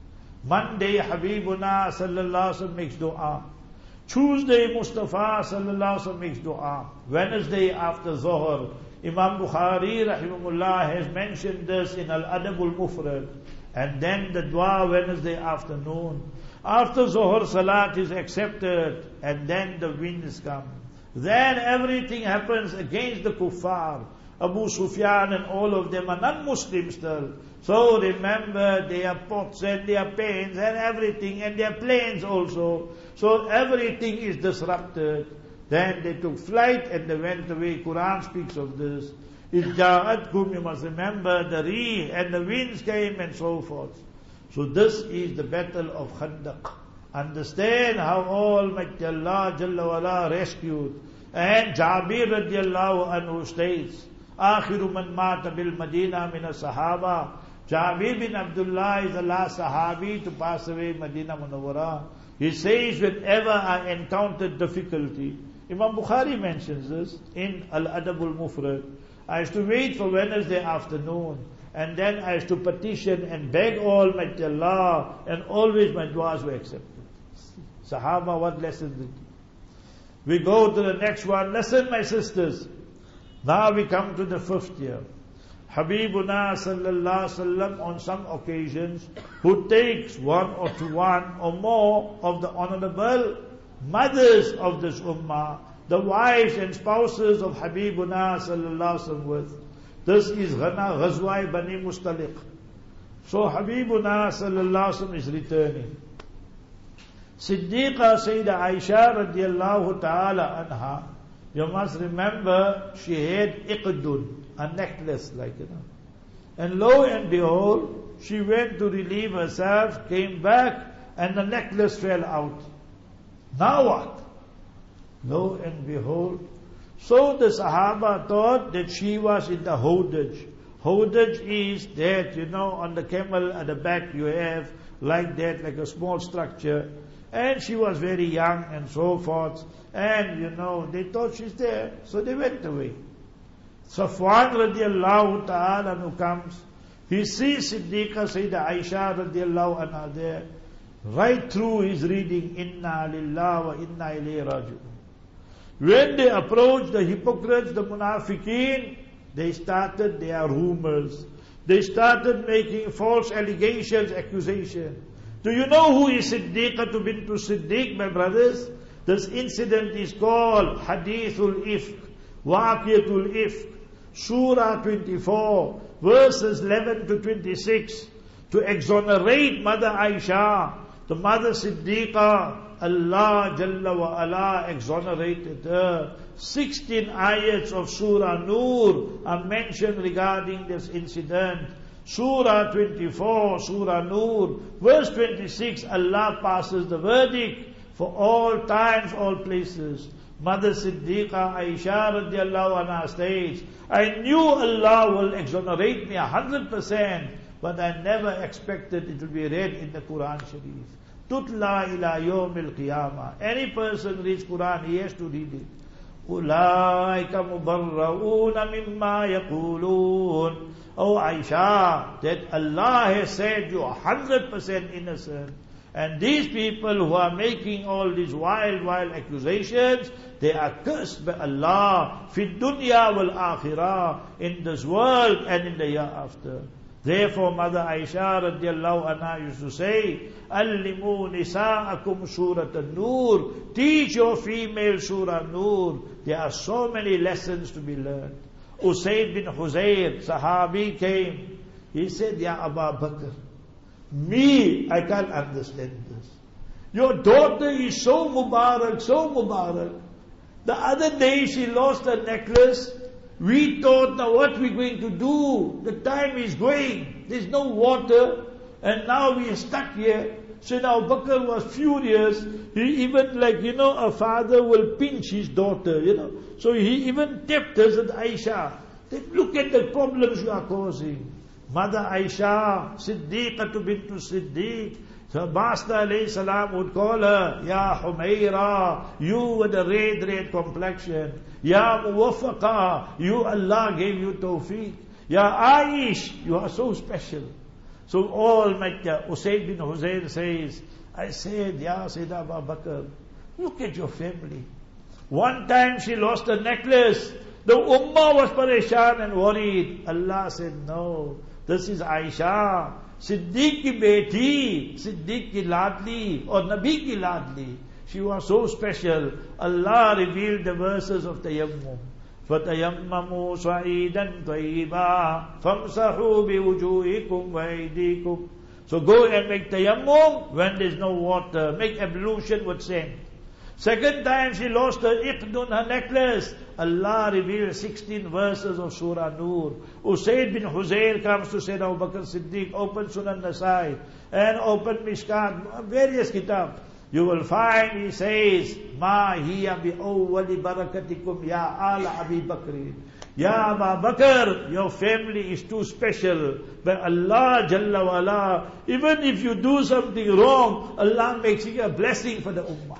Monday, Habibuna sallallahu alaihi wasallam makes dua. Tuesday, Mustafa sallallahu alaihi wasallam makes dua. Wednesday after Zohar, Imam Bukhari rahimahullah has mentioned this in Al-Adabul Mufrad. And then the dua Wednesday afternoon. After Zohar Salat is accepted, and then the winds come. Then everything happens against the kuffar. Abu Sufyan and all of them are non-Muslims still. So remember their pots and their pains and everything and their planes also. So everything is disrupted. Then they took flight and they went away. Quran speaks of this. Ijja'atkum, you must remember the rih and the winds came and so forth. So this is the battle of Khandaq. Understand how Almighty Allah Jalla wala rescued. And Jabir radiallahu anhu states, Akhiru man mata bil Madina min as-sahaba. Jabir bin Abdullah is the last sahabi to pass away in Madinah Munawwara. He says, whenever I encountered difficulty, Imam Bukhari mentions this in Al-Adabul Mufrad, I used to wait for Wednesday afternoon, and then I used to petition and beg Almighty Allah, and always my du'as were accepted. Sahaba, what lessons did we go to the next one? Listen, my sisters. Now we come to the fifth year. Habibuna sallallahu alaihi wasallam on some occasions who takes one or two, one or more of the honorable mothers of this ummah, the wives and spouses of Habibuna sallallahu alaihi wasallam with. This is Ghana Ghazwai Bani Mustaliq. So Habibuna sallallahu alaihi wasallam is returning. Siddiqa Sayyidah Aisha radiallahu ta'ala anha, you must remember she had iqdun, a necklace like, you know. And lo and behold, she went to relieve herself, came back, and the necklace fell out. Now what? Lo and behold, so the Sahaba thought that she was in the hodaj. Hodaj is that, you know, on the camel at the back you have like that, like a small structure. And she was very young and so forth. And, you know, they thought she's there. So they went away. Safwan radiallahu ta'ala who comes. He sees Siddiqa Sayyidah Aisha radiallahu anha there. Right through he's reading, Inna lillah wa inna ilayhi raji'un. When they approached the hypocrites, the munafiqeen, they started their rumors. They started making false allegations, accusations. Do you know who is Siddiqatu bintu Siddiq, my brothers? This incident is called Hadithul Ifk, Waqiyatul Ifk, Surah twenty-four, verses eleven to twenty-six, to exonerate Mother Aisha, the Mother Siddiqa. Allah Jalla wa Ala exonerated her. Sixteen ayats of Surah Nur are mentioned regarding this incident. Surah twenty-four, Surah Nur, verse twenty-six, Allah passes the verdict for all times, all places. Mother Siddiqa Aisha radiallahu anha states, I knew Allah will exonerate me a hundred percent, but I never expected it to be read in the Quran Sharif. Tutla ila yawmil qiyamah. Any person reads Quran, he has to read it. أُولَٰئِكَ مُبَرَّؤُونَ مِمَّا يَقُولُونَ. Oh Aisha, that Allah has said you are one hundred percent innocent. And these people who are making all these wild, wild accusations, they are cursed by Allah, fi dunya wal akhirah, in this world and in the year after. Therefore, Mother Aisha radiallahu anha used to say, Allimu nisa'akum surat an-nur. Teach your female surah Nur. There are so many lessons to be learned. Usayd bin Huzayr, Sahabi, came. He said, Ya Abu Bakr, me, I can't understand this. Your daughter is so Mubarak, so Mubarak. The other day she lost her necklace. We thought, now what we're going to do? The time is going. There's no water. And now we are stuck here. So now Bakr was furious. He even like, you know, a father will pinch his daughter, you know. So he even tapped us at Aisha. Said, look at the problems you are causing. Mother Aisha, Siddiqatu bintu Siddiq. So Master alayhi salam would call her, Ya Humaira, you with the red, red complexion. Ya Muwafaqa, you Allah gave you tawfiq. Ya Aish, you are so special. So all Makkah, Usayd bin Huzayr says, I said, Ya Sayyida Abu Bakr, look at your family. One time she lost a necklace. The Ummah was pareshan and worried. Allah said, no, this is Aisha, Siddiq ki beti, Siddiq ki ladli, or Nabi ki ladli. She was so special. Allah revealed the verses of Tayammum. فَتَيَمَّمُوا صَعِيدًا طَيِّبًا فَامْسَحُوا بِوُجُوهِكُمْ وَأَيْدِيكُمْ. So go and make tayammum when there is no water. Make ablution with sand. Second time she lost her iqdun, her necklace. Allah revealed sixteen verses of Surah Nur. Usayd bin Huzayr comes to Sayyidina Abu Bakr Siddiq, open Sunan Nasai and open Mishkat, various kitab. You will find he says, Ma hiya bi awwali barakatikum ya ala Abi Bakr. Ya Abu Bakr, your family is too special. But Allah Jalla wala, even if you do something wrong, Allah makes it a blessing for the ummah.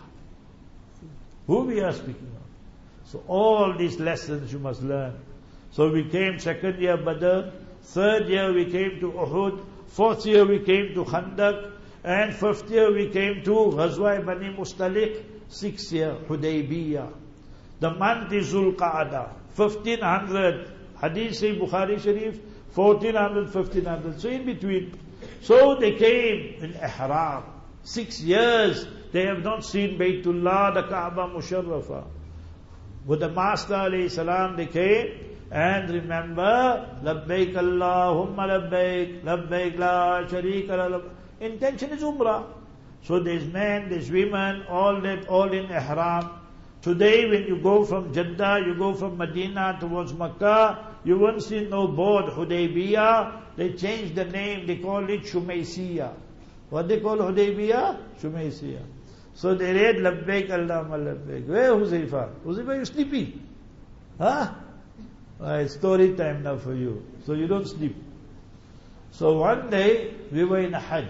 Who we are speaking of. So all these lessons you must learn. So we came second year Badr, third year we came to Uhud, fourth year we came to Khandaq, and fifth year we came to Ghazwa Bani Mustaliq, sixth year Hudaybiyah. The month is Zul Qa'dah, fifteen hundred, Hadith say Bukhari Sharif, fourteen hundred, fifteen hundred, so in between. So they came in Ihram. Six years they have not seen Baytullah, the Kaaba Musharrafa. With the Master alayhi salam they came, and remember, Labbaik Allahumma Labbaik, Labbaik la sharika la. Intention is Umrah. So there's men, there's women, all that, all in Ihram. Today when you go from Jeddah, you go from Medina towards Makkah, you won't see no board Hudaybiyah. They changed the name, they call it Shumaysiyah. What they call Hudaybiyah? Shumaysiyah. So they read Labbaik Allahumma Labbaik. Where Huzaifa? Huzaifa, you sleepy? Huh? Uh, it's story time now for you. So you don't sleep. So one day, we were in a Hajj.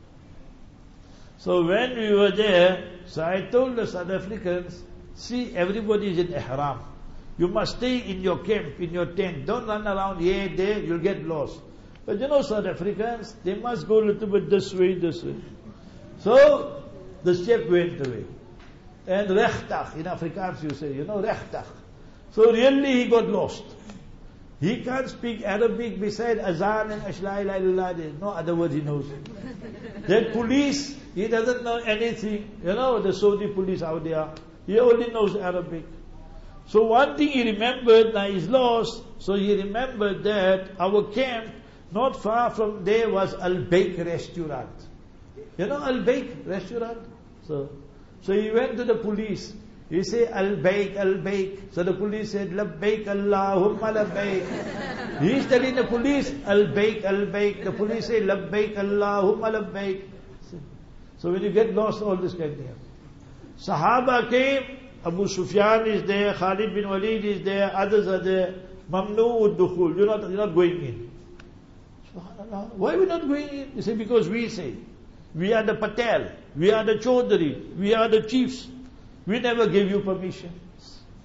So when we were there, so I told the South Africans, see, everybody is in Ihram. You must stay in your camp, in your tent. Don't run around here, there, you'll get lost. But you know South Africans, they must go a little bit this way, this way. So, the chef went away. And rechtach, in Afrikaans you say, you know, rechtach. So really he got lost. He can't speak Arabic beside Azan and Ashla ila illallah. There's no other word he knows. That police, he doesn't know anything. You know, the Saudi police out there, he only knows Arabic. So one thing he remembered, now he's lost, so he remembered that our camp, not far from there was Al-Baik restaurant. You know Al-Baik restaurant? So, so he went to the police. He said, Al-Baik, Al-Baik. So the police said, Labbaik Allahumma Labbaik. He is telling the police, Al-Baik, Al-Baik. The police say, Labbaik Allahumma Labbaik. So when you get lost, all this kind of thing. Sahaba came, Abu Sufyan is there, Khalid bin Walid is there, others are there. Mamnu ud-dukhul. You're not, you're not going in. SubhanAllah. Why are we not going in? He said, because we say, we are the Patel, we are the Chaudhary, we are the chiefs. We never gave you permission.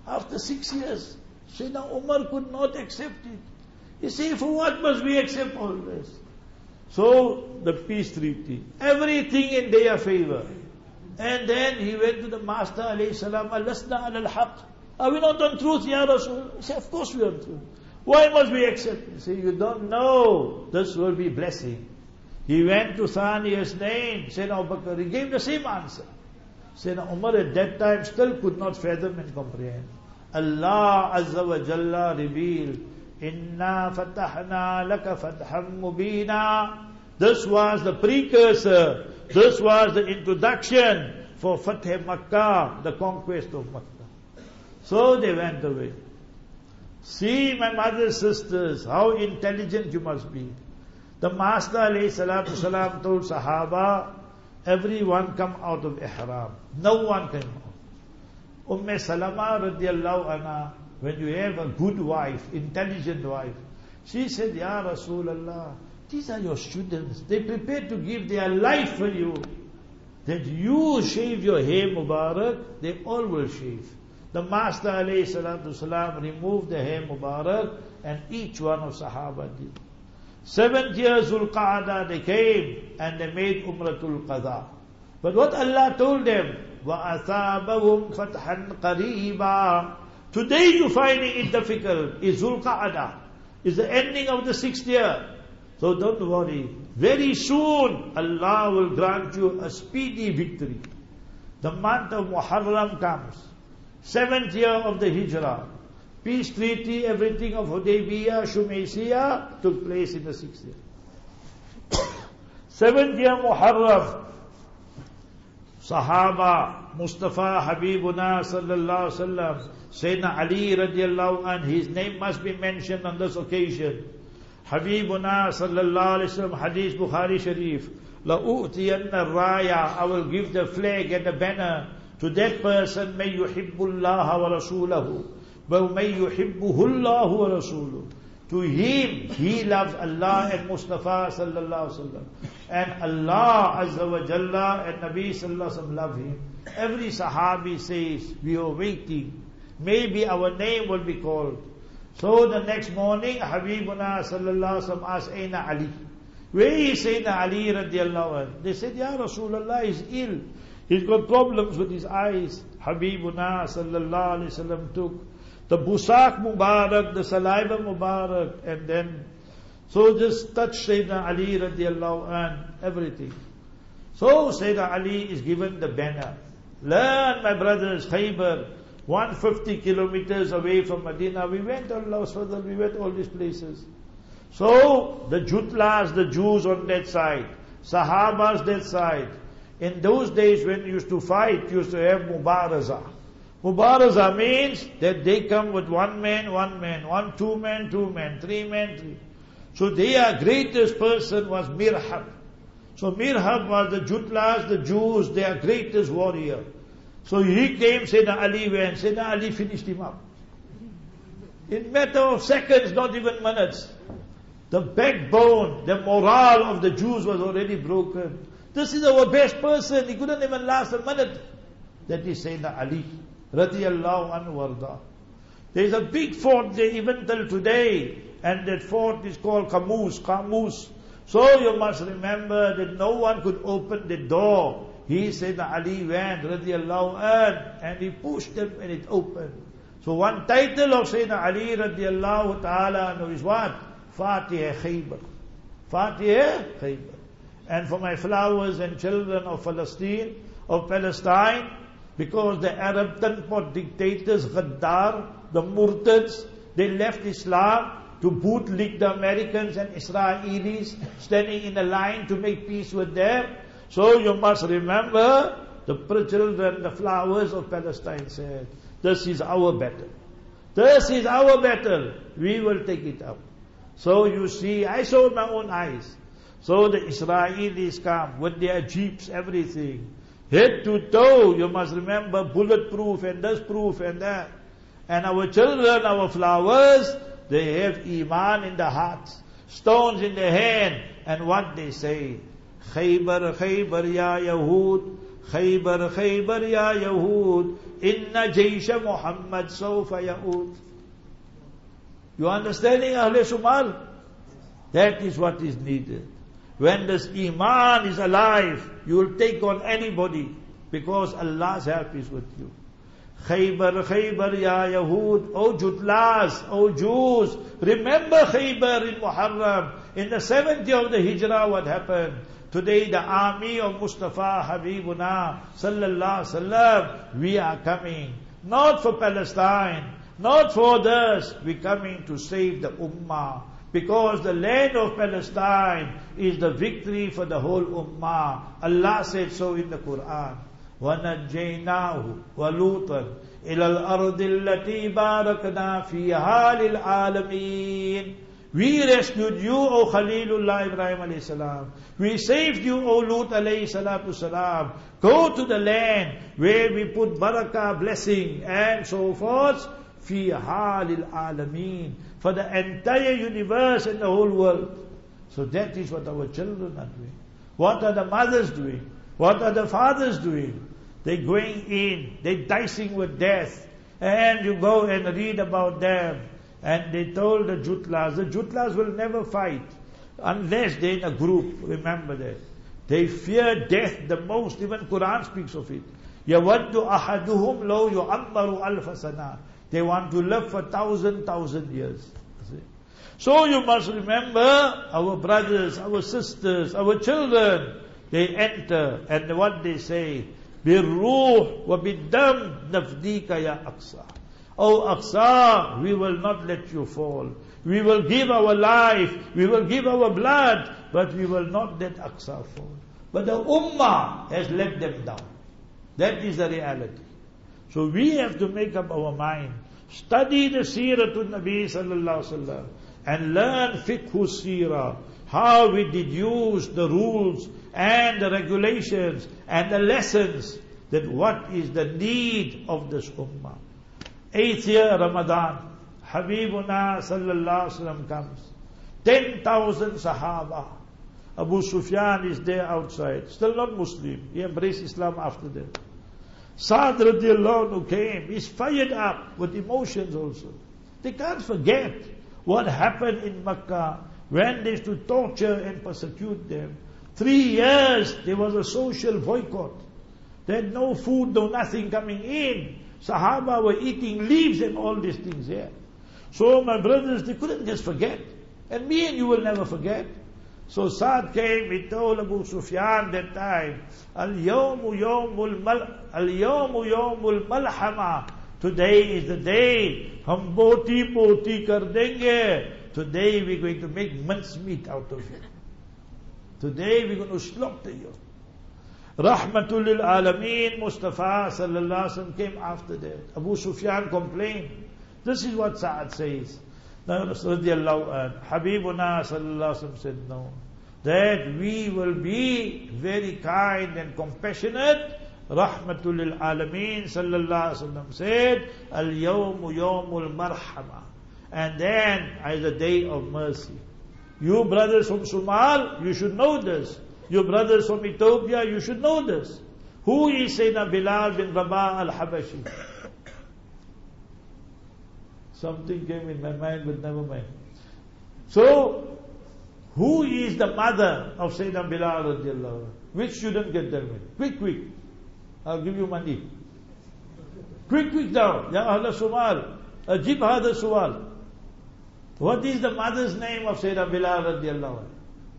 After six years, Sayyidina Umar could not accept it. He said, for what must we accept all this? So, the peace treaty, everything in their favor. And then he went to the Master alayhi salam, Alasna al haq. Are we not on truth, Ya Rasul? He said, of course we are on truth. Why must we accept? He said, you don't know, this will be blessing. He went to Thaniya's name, Sayyidina Abu Bakr, he gave the same answer. Sayyidina Umar at that time still could not fathom and comprehend. Allah Azza wa Jalla revealed, Inna fatahna laka fatham mubina. This was the precursor, this was the introduction for Fath Makkah, the conquest of Makkah. So they went away. See, my mother's sisters, how intelligent you must be. The Master alayhi salatu salam told Sahaba, everyone come out of ihram. No one came out. Umm Salama radiallahu anha, when you have a good wife, intelligent wife, she said, Ya Rasulullah, these are your students. They prepared to give their life for you. That you shave your hair Mubarak, they all will shave. The Master alayhi salatu salam removed the hair Mubarak, and each one of Sahaba did. Seventh year Zulqa'adah they came and they made Umratul Qadha. But what Allah told them, وَأَثَابَهُمْ فَتْحًا قَرِيبًا. Today you finding it difficult is Zulqa'adah, is the ending of the sixth year. So don't worry. Very soon Allah will grant you a speedy victory. The month of Muharram comes. Seventh year of the Hijrah. Peace treaty, everything of Hudaybiyah, Shumaysiyah took place in the sixth year. Seventh year Muharram. Sahaba, Mustafa, Habibuna sallallahu alaihi wasallam, Sayyidina Ali radiallahu anh, his name must be mentioned on this occasion. Habibuna sallallahu alaihi wasallam, Hadith Bukhari Sharif, لَأُؤْتِيَنَّ الرَّايَةَ, I will give the flag and the banner to that person, مَن يُحِبُّ اللَّهَ وَرَسُولَهُ وَمَن يُحِبُّهُ اللَّهُ وَرَسُولُهُ. To him, he loves Allah and Mustafa sallallahu alaihi wasallam, and Allah Azza wa Jalla and Nabi sallallahu alaihi wasallam love him. Every Sahabi says, we are waiting. Maybe our name will be called. So the next morning, Habibuna sallallahu alaihi wasallam asked, Aina Ali? Where is Sayyidina Ali radiallahu anh? They said, Ya Rasulullah is ill. He's got problems with his eyes. Habibuna sallallahu alaihi wasallam took the busak Mubarak, the saliva Mubarak, and then, so just touch Sayyidina Ali radiallahu anh, everything. So Sayyidina Ali is given the banner. Learn, my brothers, Khaybar, one hundred fifty kilometers away from Medina. We went, Allah's fadl, we went all these places. So, the Jutlas, the Jews on that side, Sahabas that side. In those days when you used to fight, you used to have Mubaraza. Mubaraza means that they come with one man, one man, one two men, two men, three men, three. So their greatest person was Mirhab. So Mirhab was the Jutlas, the Jews, their greatest warrior. So he came, Sayyidina Ali went, Sayyidina Ali finished him up. In matter of seconds, not even minutes. The backbone, the morale of the Jews was already broken. This is our best person, he couldn't even last a minute. That is Sayyidina Ali, radiyallahu anhu warda. There is a big fort there even till today, and that fort is called Qamus, Qamus. So you must remember that no one could open the door. He said that Ali went, radiallahu anh, and he pushed them and it opened. So one title of Sayyidina Ali radiallahu ta'ala anhu is what? Fatih Khaybar. Fatih Khaybar. And for my flowers and children of Palestine, of Palestine, because the Arab Tanpot dictators, Ghaddar, the Murtads, they left Islam to bootlick the Americans and Israelis, standing in a line to make peace with them. So you must remember, the children, the flowers of Palestine said, this is our battle. This is our battle. We will take it up. So you see, I saw with my own eyes. So the Israelis come with their jeeps, everything. Head to toe, you must remember, bulletproof and this proof and that. And our children, our flowers, they have Iman in the hearts, stones in the hand. And what they say, Khaybar, Khaybar, ya Yahud, Khaybar, Khaybar ya Yahud, inna jaysha Muhammad sawfa ya'ud. You understanding Ahle Shumal? That is what is needed. When this Iman is alive, you will take on anybody, because Allah's help is with you. Khaybar, Khaybar ya Yahud, O Jutlas, O Jews, remember Khaybar in Muharram, in the seventh year of the Hijrah, what happened? Today the army of Mustafa Habibuna sallallahu alaihi wasallam, we are coming, not for Palestine, not for others, we are coming to save the Ummah. Because the land of Palestine is the victory for the whole Ummah. Allah said so in the Quran. وَنَجَّيْنَاهُ وَلُوطًا إِلَى الْأَرْضِ الَّتِي بَارَكْنَا فِيهَا لِلْعَالَمِينَ. We rescued you, O Khalilullah Ibrahim alayhi salam. We saved you, O Lut alayhi salatu salam. Go to the land where we put barakah, blessing, and so forth. فِيهَا لِلْعَالَمِينَ. For the entire universe and the whole world. So that is what our children are doing. What are the mothers doing? What are the fathers doing? They're going in, they're dicing with death. And you go and read about them. And they told the Jutlas, the Jutlas will never fight unless they're in a group. Remember that. They fear death the most. Even Quran speaks of it. يَوَدُّ أَحَدُهُمْ لَوْ يُعَمَّرُ أَلْفَ سَنَةٍ. They want to live for thousand, thousand years. So you must remember our brothers, our sisters, our children. They enter and what they say, بِالْرُوحِ وَبِالدَّمْ نَفْدِيكَ يَا أَقْصَى. O Aqsa, we will not let you fall. We will give our life, we will give our blood, but we will not let Aqsa fall. But the Ummah has let them down. That is the reality. So we have to make up our mind. Study the Seeratul Nabi sallallahu alaihi wasallam and learn fiqhu seerah, how we deduce the rules and the regulations and the lessons, that what is the need of this ummah. Eighth year Ramadan, Habibuna sallallahu alaihi wasallam comes. Ten thousand Sahaba. Abu Sufyan is there outside, still not Muslim. He embraced Islam after that. Sa'd radiallahu anhu came. He's fired up with emotions also. They can't forget what happened in Makkah when they used to torture and persecute them. Three years there was a social boycott. They had no food, no nothing coming in. Sahaba were eating leaves and all these things here. So my brothers, they couldn't just forget. And me and you will never forget. So Sa'd came, he told Abu Sufyan that time, Al-yawmu yawmul mal Al-yawmu yawmul malhama. Today is the day. Hum boti boti kar denge. Today we're going to make mincemeat out of you. Today we're going to slaughter you. Rahmatul lil Alameen, Mustafa sallallahu alaihi wasallam came after that. Abu Sufyan complained. This is what Sa'ad says. Now, radiallahu anhu, Habibuna sallallahu alaihi wasallam said no. That we will be very kind and compassionate. Rahmatul lil Alameen sallallahu alaihi wasallam said, Al yawmu yawmul marhama. And then is a day of mercy. You brothers from Sumal, you should know this. You brothers from Ethiopia, you should know this. Who is Sayyidina Bilal bin Rabah al-Habashi? Something came in my mind, but never mind. So, who is the mother of Sayyidina Bilal radiallahu anhu? Which student get that one? Quick, quick. I'll give you money. Quick, quick now. Ya Ahla Sumal. Ajib hada suwal. What is the mother's name of Sayyidina Bilal radiallahu anhu?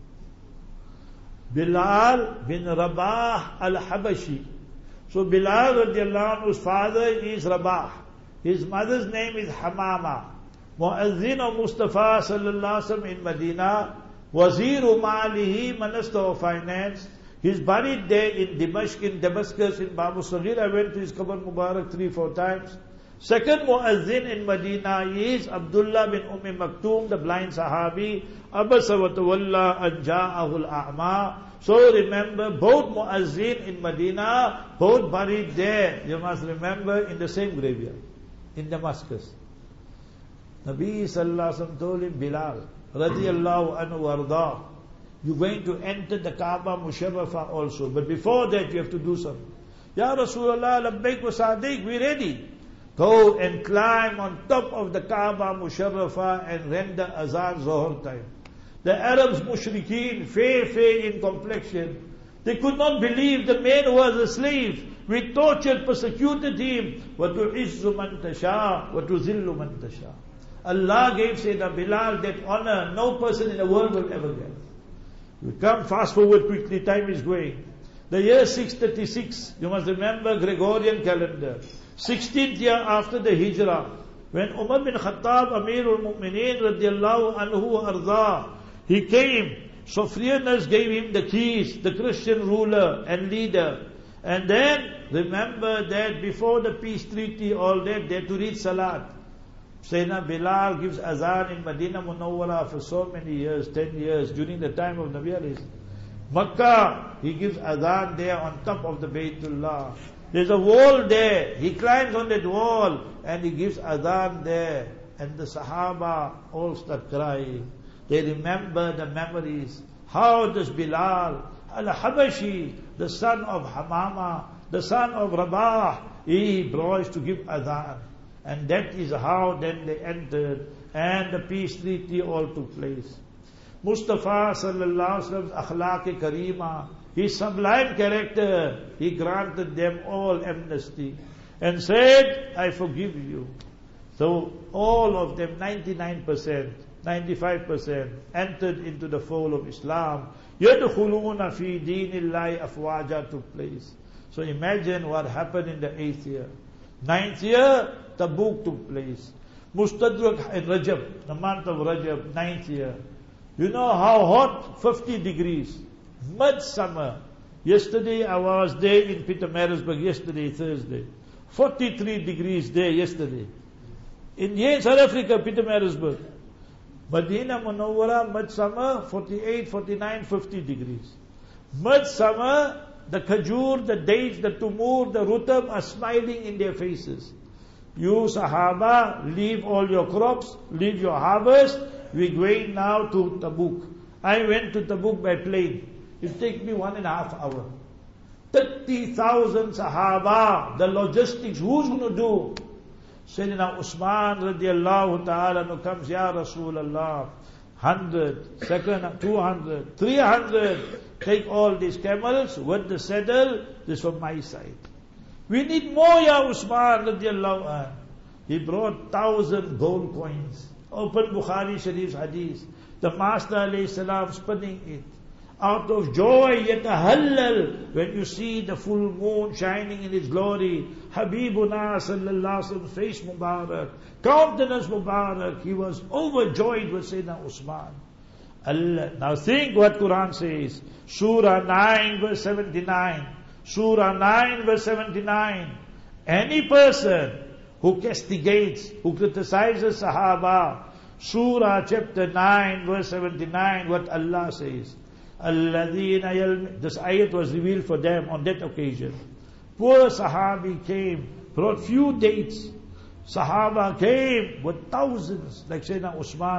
Bilal bin Rabah al-Habashi. So Bilal radiallahu anhu's father is Rabah. His mother's name is Hamama. Muazzin of Mustafa sallallahu alaihi wasallam in Medina. Waziru Malihi, Minister of Finance. He's buried there in Dimashq, in Damascus, in Babu Saghir. I went to his Qabr Mubarak three, four times. Second Muazzin in Medina is Abdullah bin Umm Maktoum, the blind Sahabi. Abasa wa tawalla an ja'ahul a'ma. So remember, both Muazzin in Medina, both buried there. You must remember, in the same graveyard, in Damascus. Nabi sallallahu alaihi wasallam told him, Bilal, radiyallahu anhu warda, you're going to enter the Kaaba Musharrafa also. But before that, you have to do something. Ya Rasulullah, labbaik wa sadiq, we're ready. Go and climb on top of the Kaaba Musharrafa and render azan Zuhr time. The Arabs, mushrikeen, fair, fair in complexion. They could not believe the man was a slave. We tortured, persecuted him. وَتُعِزُّ مَنْ تَشَاءُ وَتُذِلُّ مَنْ تَشَاءُ. Allah gave Sayyidina Bilal that honor no person in the world will ever get. We come fast forward quickly, time is going. The year six thirty-six, you must remember Gregorian calendar. sixteenth year after the Hijrah, when Umar bin Khattab, Amirul Mu'mineen radiallahu anhu arda, he came, so foreigners gave him the keys, the Christian ruler and leader. And then, remember that before the peace treaty, all that, they had to read Salat. Sayyidina Bilal gives azan in Medina Munawwara for so many years, ten years, during the time of Nabi alayhi salam. Makkah, he gives azan there on top of the Baytullah. There's a wall there. He climbs on that wall and he gives adhan there. And the Sahaba all start crying. They remember the memories. How does Bilal al-Habashi, the son of Hamama, the son of Rabah, he brought to give adhan. And that is how then they entered and the peace treaty all took place. Mustafa sallallahu alaihi wasallam's akhlaq karima, his sublime character, he granted them all amnesty and said, I forgive you. So all of them, ninety-nine percent, ninety-five percent, entered into the fold of Islam. يَدْخُلُونَ فِي دِينِ اللَّهِ أَفْوَاجًا took place. So imagine what happened in the eighth year. Ninth year, Tabuk took place. Mustadrak in Rajab, the month of Rajab, ninth year. You know how hot? fifty degrees. Midsummer. Yesterday I was there in Pietermaritzburg, yesterday, Thursday. forty-three degrees there yesterday. In here in South Africa, Pietermaritzburg. Medina Munawwara, midsummer, forty-eight, forty-nine, fifty degrees. Midsummer, the khajur, the dates, the tumur, the rutab are smiling in their faces. You Sahaba, leave all your crops, leave your harvest. We're going now to Tabuk. I went to Tabuk by plane. It takes me one and a half hour. thirty thousand Sahaba, the logistics, who's going to do? Sayyidina Usman radiallahu ta'ala who comes, Ya Rasulullah, hundred, second, two hundred, three hundred, take all these camels with the saddle, this from my side. We need more, Ya Usman radiallahu anhu. He brought thousand gold coins. Open Bukhari Sharif's hadith. The Master alayhi salam spinning it. Out of joy, yatahallal, when you see the full moon shining in its glory. Habibuna sallallahu alaihi wasallam, face Mubarak, countenance Mubarak. He was overjoyed with Sayyidina Usman. Allah. Now think what Quran says. Surah nine verse seventy-nine. Surah nine verse seventy-nine. Any person who castigates, who criticizes Sahaba, Surah chapter nine verse seventy-nine, what Allah says. Alladhina yalmi, this ayat was revealed for them on that occasion. Poor Sahabi came, brought few dates. Sahaba came with thousands, like Sayyidina Usman.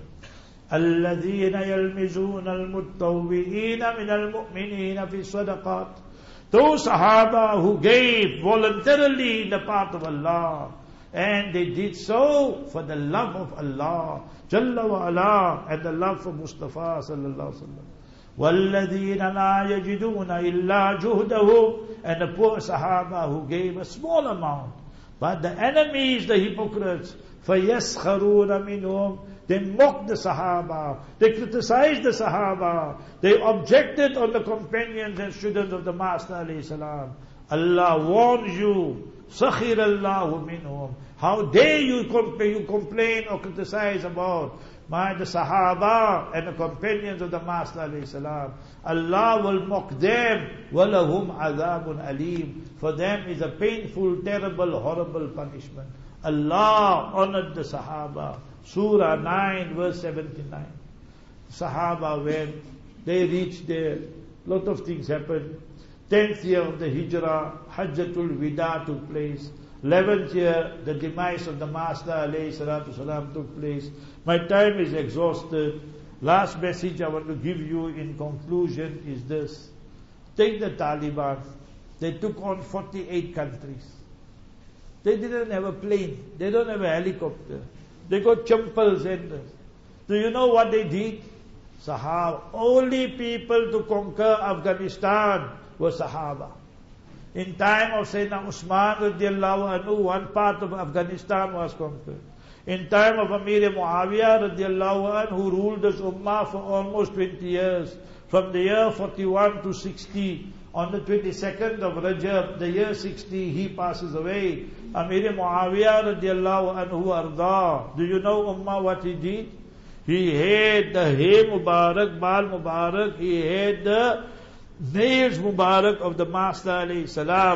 Alladhina yalmizuna al-muttawwi'ina min al-mu'minina fi sadaqat. Those Sahaba who gave voluntarily in the path of Allah, and they did so for the love of Allah, Jalla wa Ala, and the love for Mustafa sallallahu alaihi wasallam. وَالَّذِينَ لَا يَجِدُونَ إِلَّا جُهْدَهُمْ. And the poor Sahaba who gave a small amount. But the enemies, the hypocrites, فَيَسْخَرُونَ مِنْهُمْ. They mocked the Sahaba. They criticized the Sahaba. They objected on the companions and students of the Master alayhi salam. Allah warns you, سَخِرَ اللَّهُ مِنْهُمْ. How dare you, compl- you complain or criticize about my the Sahaba and the companions of the Master alayhi salam. Allah will mock them. وَلَهُمْ عَذَابٌ أَلِيمٌ. For them is a painful, terrible, horrible punishment. Allah honored the Sahaba. Surah nine verse seventy-nine. Sahaba went, they reached there, lot of things happened. Tenth year of the Hijrah, Hajjatul Wida took place. Eleventh year, the demise of the Master alayhi salatu salam took place. My time is exhausted. Last message I want to give you in conclusion is this. Take the Taliban. They took on forty-eight countries. They didn't have a plane. They don't have a helicopter. They got champals and do you know what they did? Sahaba. Only people to conquer Afghanistan were Sahaba. In time of Sayyidina Usman radiallahu anhu, one part of Afghanistan was conquered. In time of Amir Muawiyah radiallahu anhu, who ruled this ummah for almost twenty years, from the year forty-one to sixty, on the twenty-second of Rajab, the year sixty, he passes away. Amir Muawiyah radiallahu anhu arda. Do you know ummah what he did? He had the hay Mubarak, Bal Mubarak, he had the nails Mubarak of the Master alayhi salam.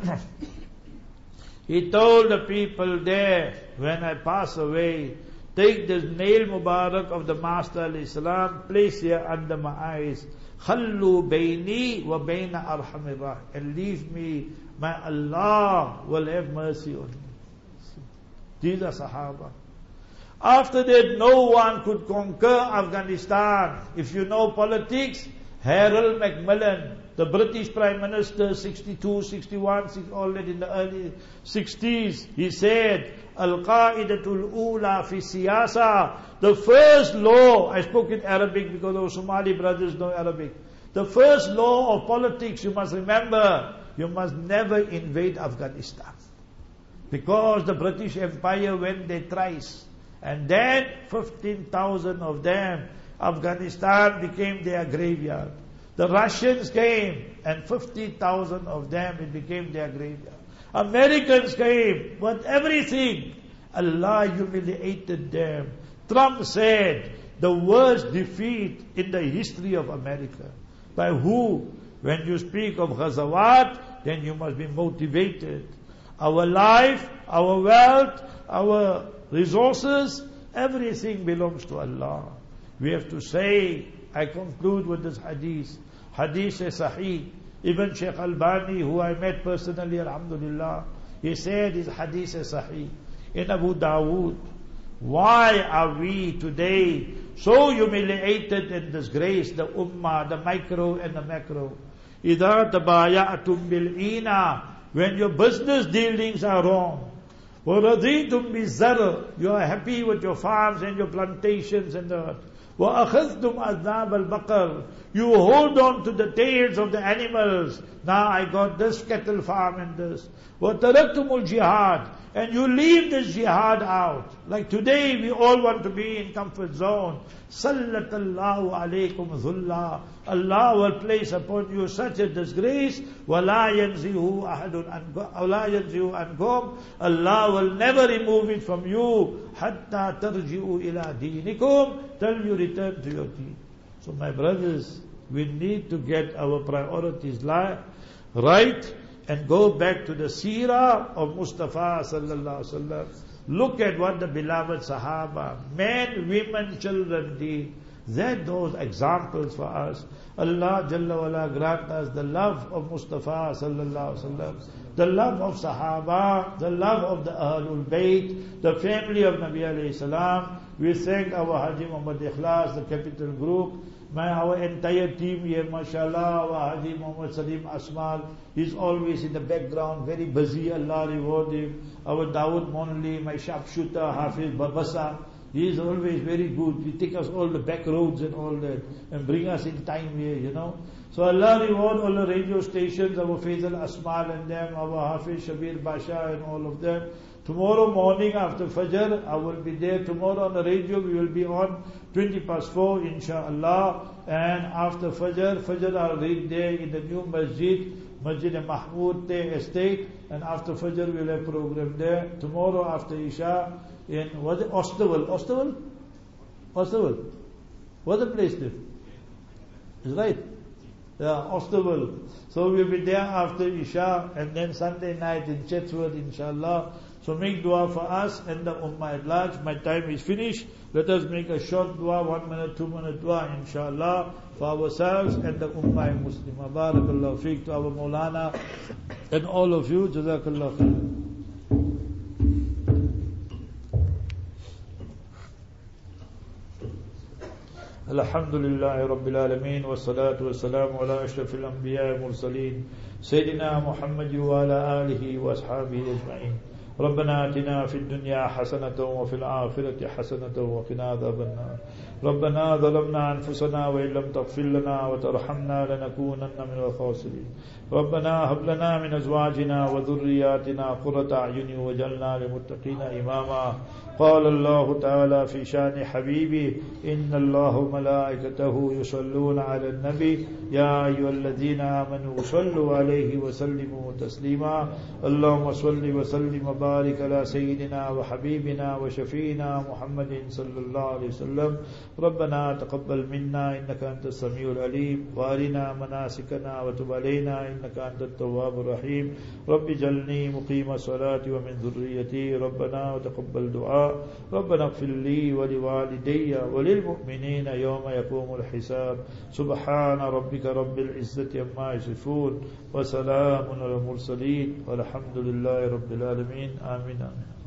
He told the people there, when I pass away, take the nail Mubarak of the Master alayhi salam, place here under my eyes. Khallu bayni wa bayna arhamir rahim. And leave me, my Allah will have mercy on me. These are Sahaba. After that, no one could conquer Afghanistan. If you know politics, Harold Macmillan, the British Prime Minister, sixty-two, sixty-one, all that in the early sixties, he said, Al-Qa'idatul Ula fi Siyasa, the first law, I spoke in Arabic because our Somali brothers know Arabic. The first law of politics, you must remember, you must never invade Afghanistan. Because the British Empire went there thrice. And then fifteen thousand of them, Afghanistan became their graveyard. The Russians came and fifty thousand of them, it became their graveyard. Americans came, but everything, Allah humiliated them. Trump said, the worst defeat in the history of America. By who? When you speak of Ghazawat, then you must be motivated. Our life, our wealth, our resources, everything belongs to Allah. We have to say, I conclude with this hadith. Hadith is sahih. Even Shaykh Albani, who I met personally, alhamdulillah, he said his hadith is sahih. In Abu Dawood, why are we today so humiliated and disgraced, the ummah, the micro and the macro? إِذَا تَبَايَعْتُمْ بِالْإِينَا, when your business dealings are wrong. وَرَضِيتُمْ بِالزَّرْعِ, you are happy with your farms and your plantations and the وَأَخَذْتُمْ أَذْنَابَ الْبَقَرِ, you hold on to the tails of the animals. Now I got this cattle farm and this. وَتَرَكْتُمُ الْجِهَادِ, and you leave this jihad out. Like today we all want to be in comfort zone. سَلَّتَ اللَّهُ عَلَيْكُمْ ذُلَّا, Allah will place upon you such a disgrace. وَلَا يَنْزِهُ أَحَدٌ عَنْكُمْ, Allah will never remove it from you. حَتَّى تَرْجِعُوا إِلَىٰ دِينِكُمْ, till you return to your deen. So my brothers, we need to get our priorities right and go back to the seerah of Mustafa sallallahu alaihi wasallam. Look at what the beloved Sahaba, men, women, children did. That those examples for us. Allah Jalla wala grant us the love of Mustafa sallallahu alaihi wasallam, the love of Sahaba, the love of the Ahlul Bayt, the family of Nabi alayhi salam. We thank our Haji Muhammad Ikhlas, the capital group, my our entire team here, mashallah, our Haji Muhammad Salim Asmal, he's always in the background, very busy, Allah reward him. Our Dawood Monli, my sharpshooter, Hafiz Babasa, he is always very good. He take us all the back roads and all that, and bring us in time here, you know. So Allah reward all the radio stations, our Faisal Asmal and them, our Hafiz Shabir Basha and all of them. Tomorrow morning after Fajr, I will be there. Tomorrow on the radio, we will be on twenty past four, inshaAllah. And after Fajr, Fajr I'll read there in the new masjid, Masjid Mahmood Estate. And after Fajr, we'll have program there. Tomorrow after Isha, in, was it Osterwell? Osterwell? Osterwell. What's the place there? Is right? Yeah, Osterwell. So we'll be there after Isha, and then Sunday night in Chatsworth, inshallah. So make dua for us and the ummah at large. My time is finished. Let us make a short dua, one minute, two minute dua, inshallah, for ourselves and the ummah Muslim. Barakallahu feek to our Maulana and all of you. Jazakallah khair. Alhamdulillahi Rabbil Alameen, wa salatu wa salamu ala ashrafil anbiya wa mursaleen, Sayyidina Muhammad wa ala alihi wa ashabihi ajma'in. ربنا آتنا في الدنيا حسنة وفي الآخرة حسنة وقنا عذاب النار. ربنا ظلمنا أنفسنا وإن لم تغفر لنا وترحمنا لنكونن من الخاسرين. ربنا هب لنا من أزواجنا وذرياتنا قرة أعين واجعلنا للمتقين إماما. قال الله تعالى في شان حبيبه إن الله وملائكته يصلون على النبي يا أيها الذين آمنوا صلوا عليه وسلموا تسليما. اللهم صل وسلم وبارك على سيدنا وحبيبنا وشفينا محمد صلى الله عليه وسلم. ربنا تقبل منا إنك أنت السميع العليم وأرنا مناسكنا وتب علينا إنك أنت التواب الرحيم. رب اجعلني مقيم الصلاة ومن ذريتي ربنا وتقبل دعاء. ربنا اغفر لي ولوالدي وللمؤمنين يوم يقوم الحساب. سبحان ربك رب العزة عما يصفون وسلام على المرسلين والحمد لله رب العالمين. آمين آمين.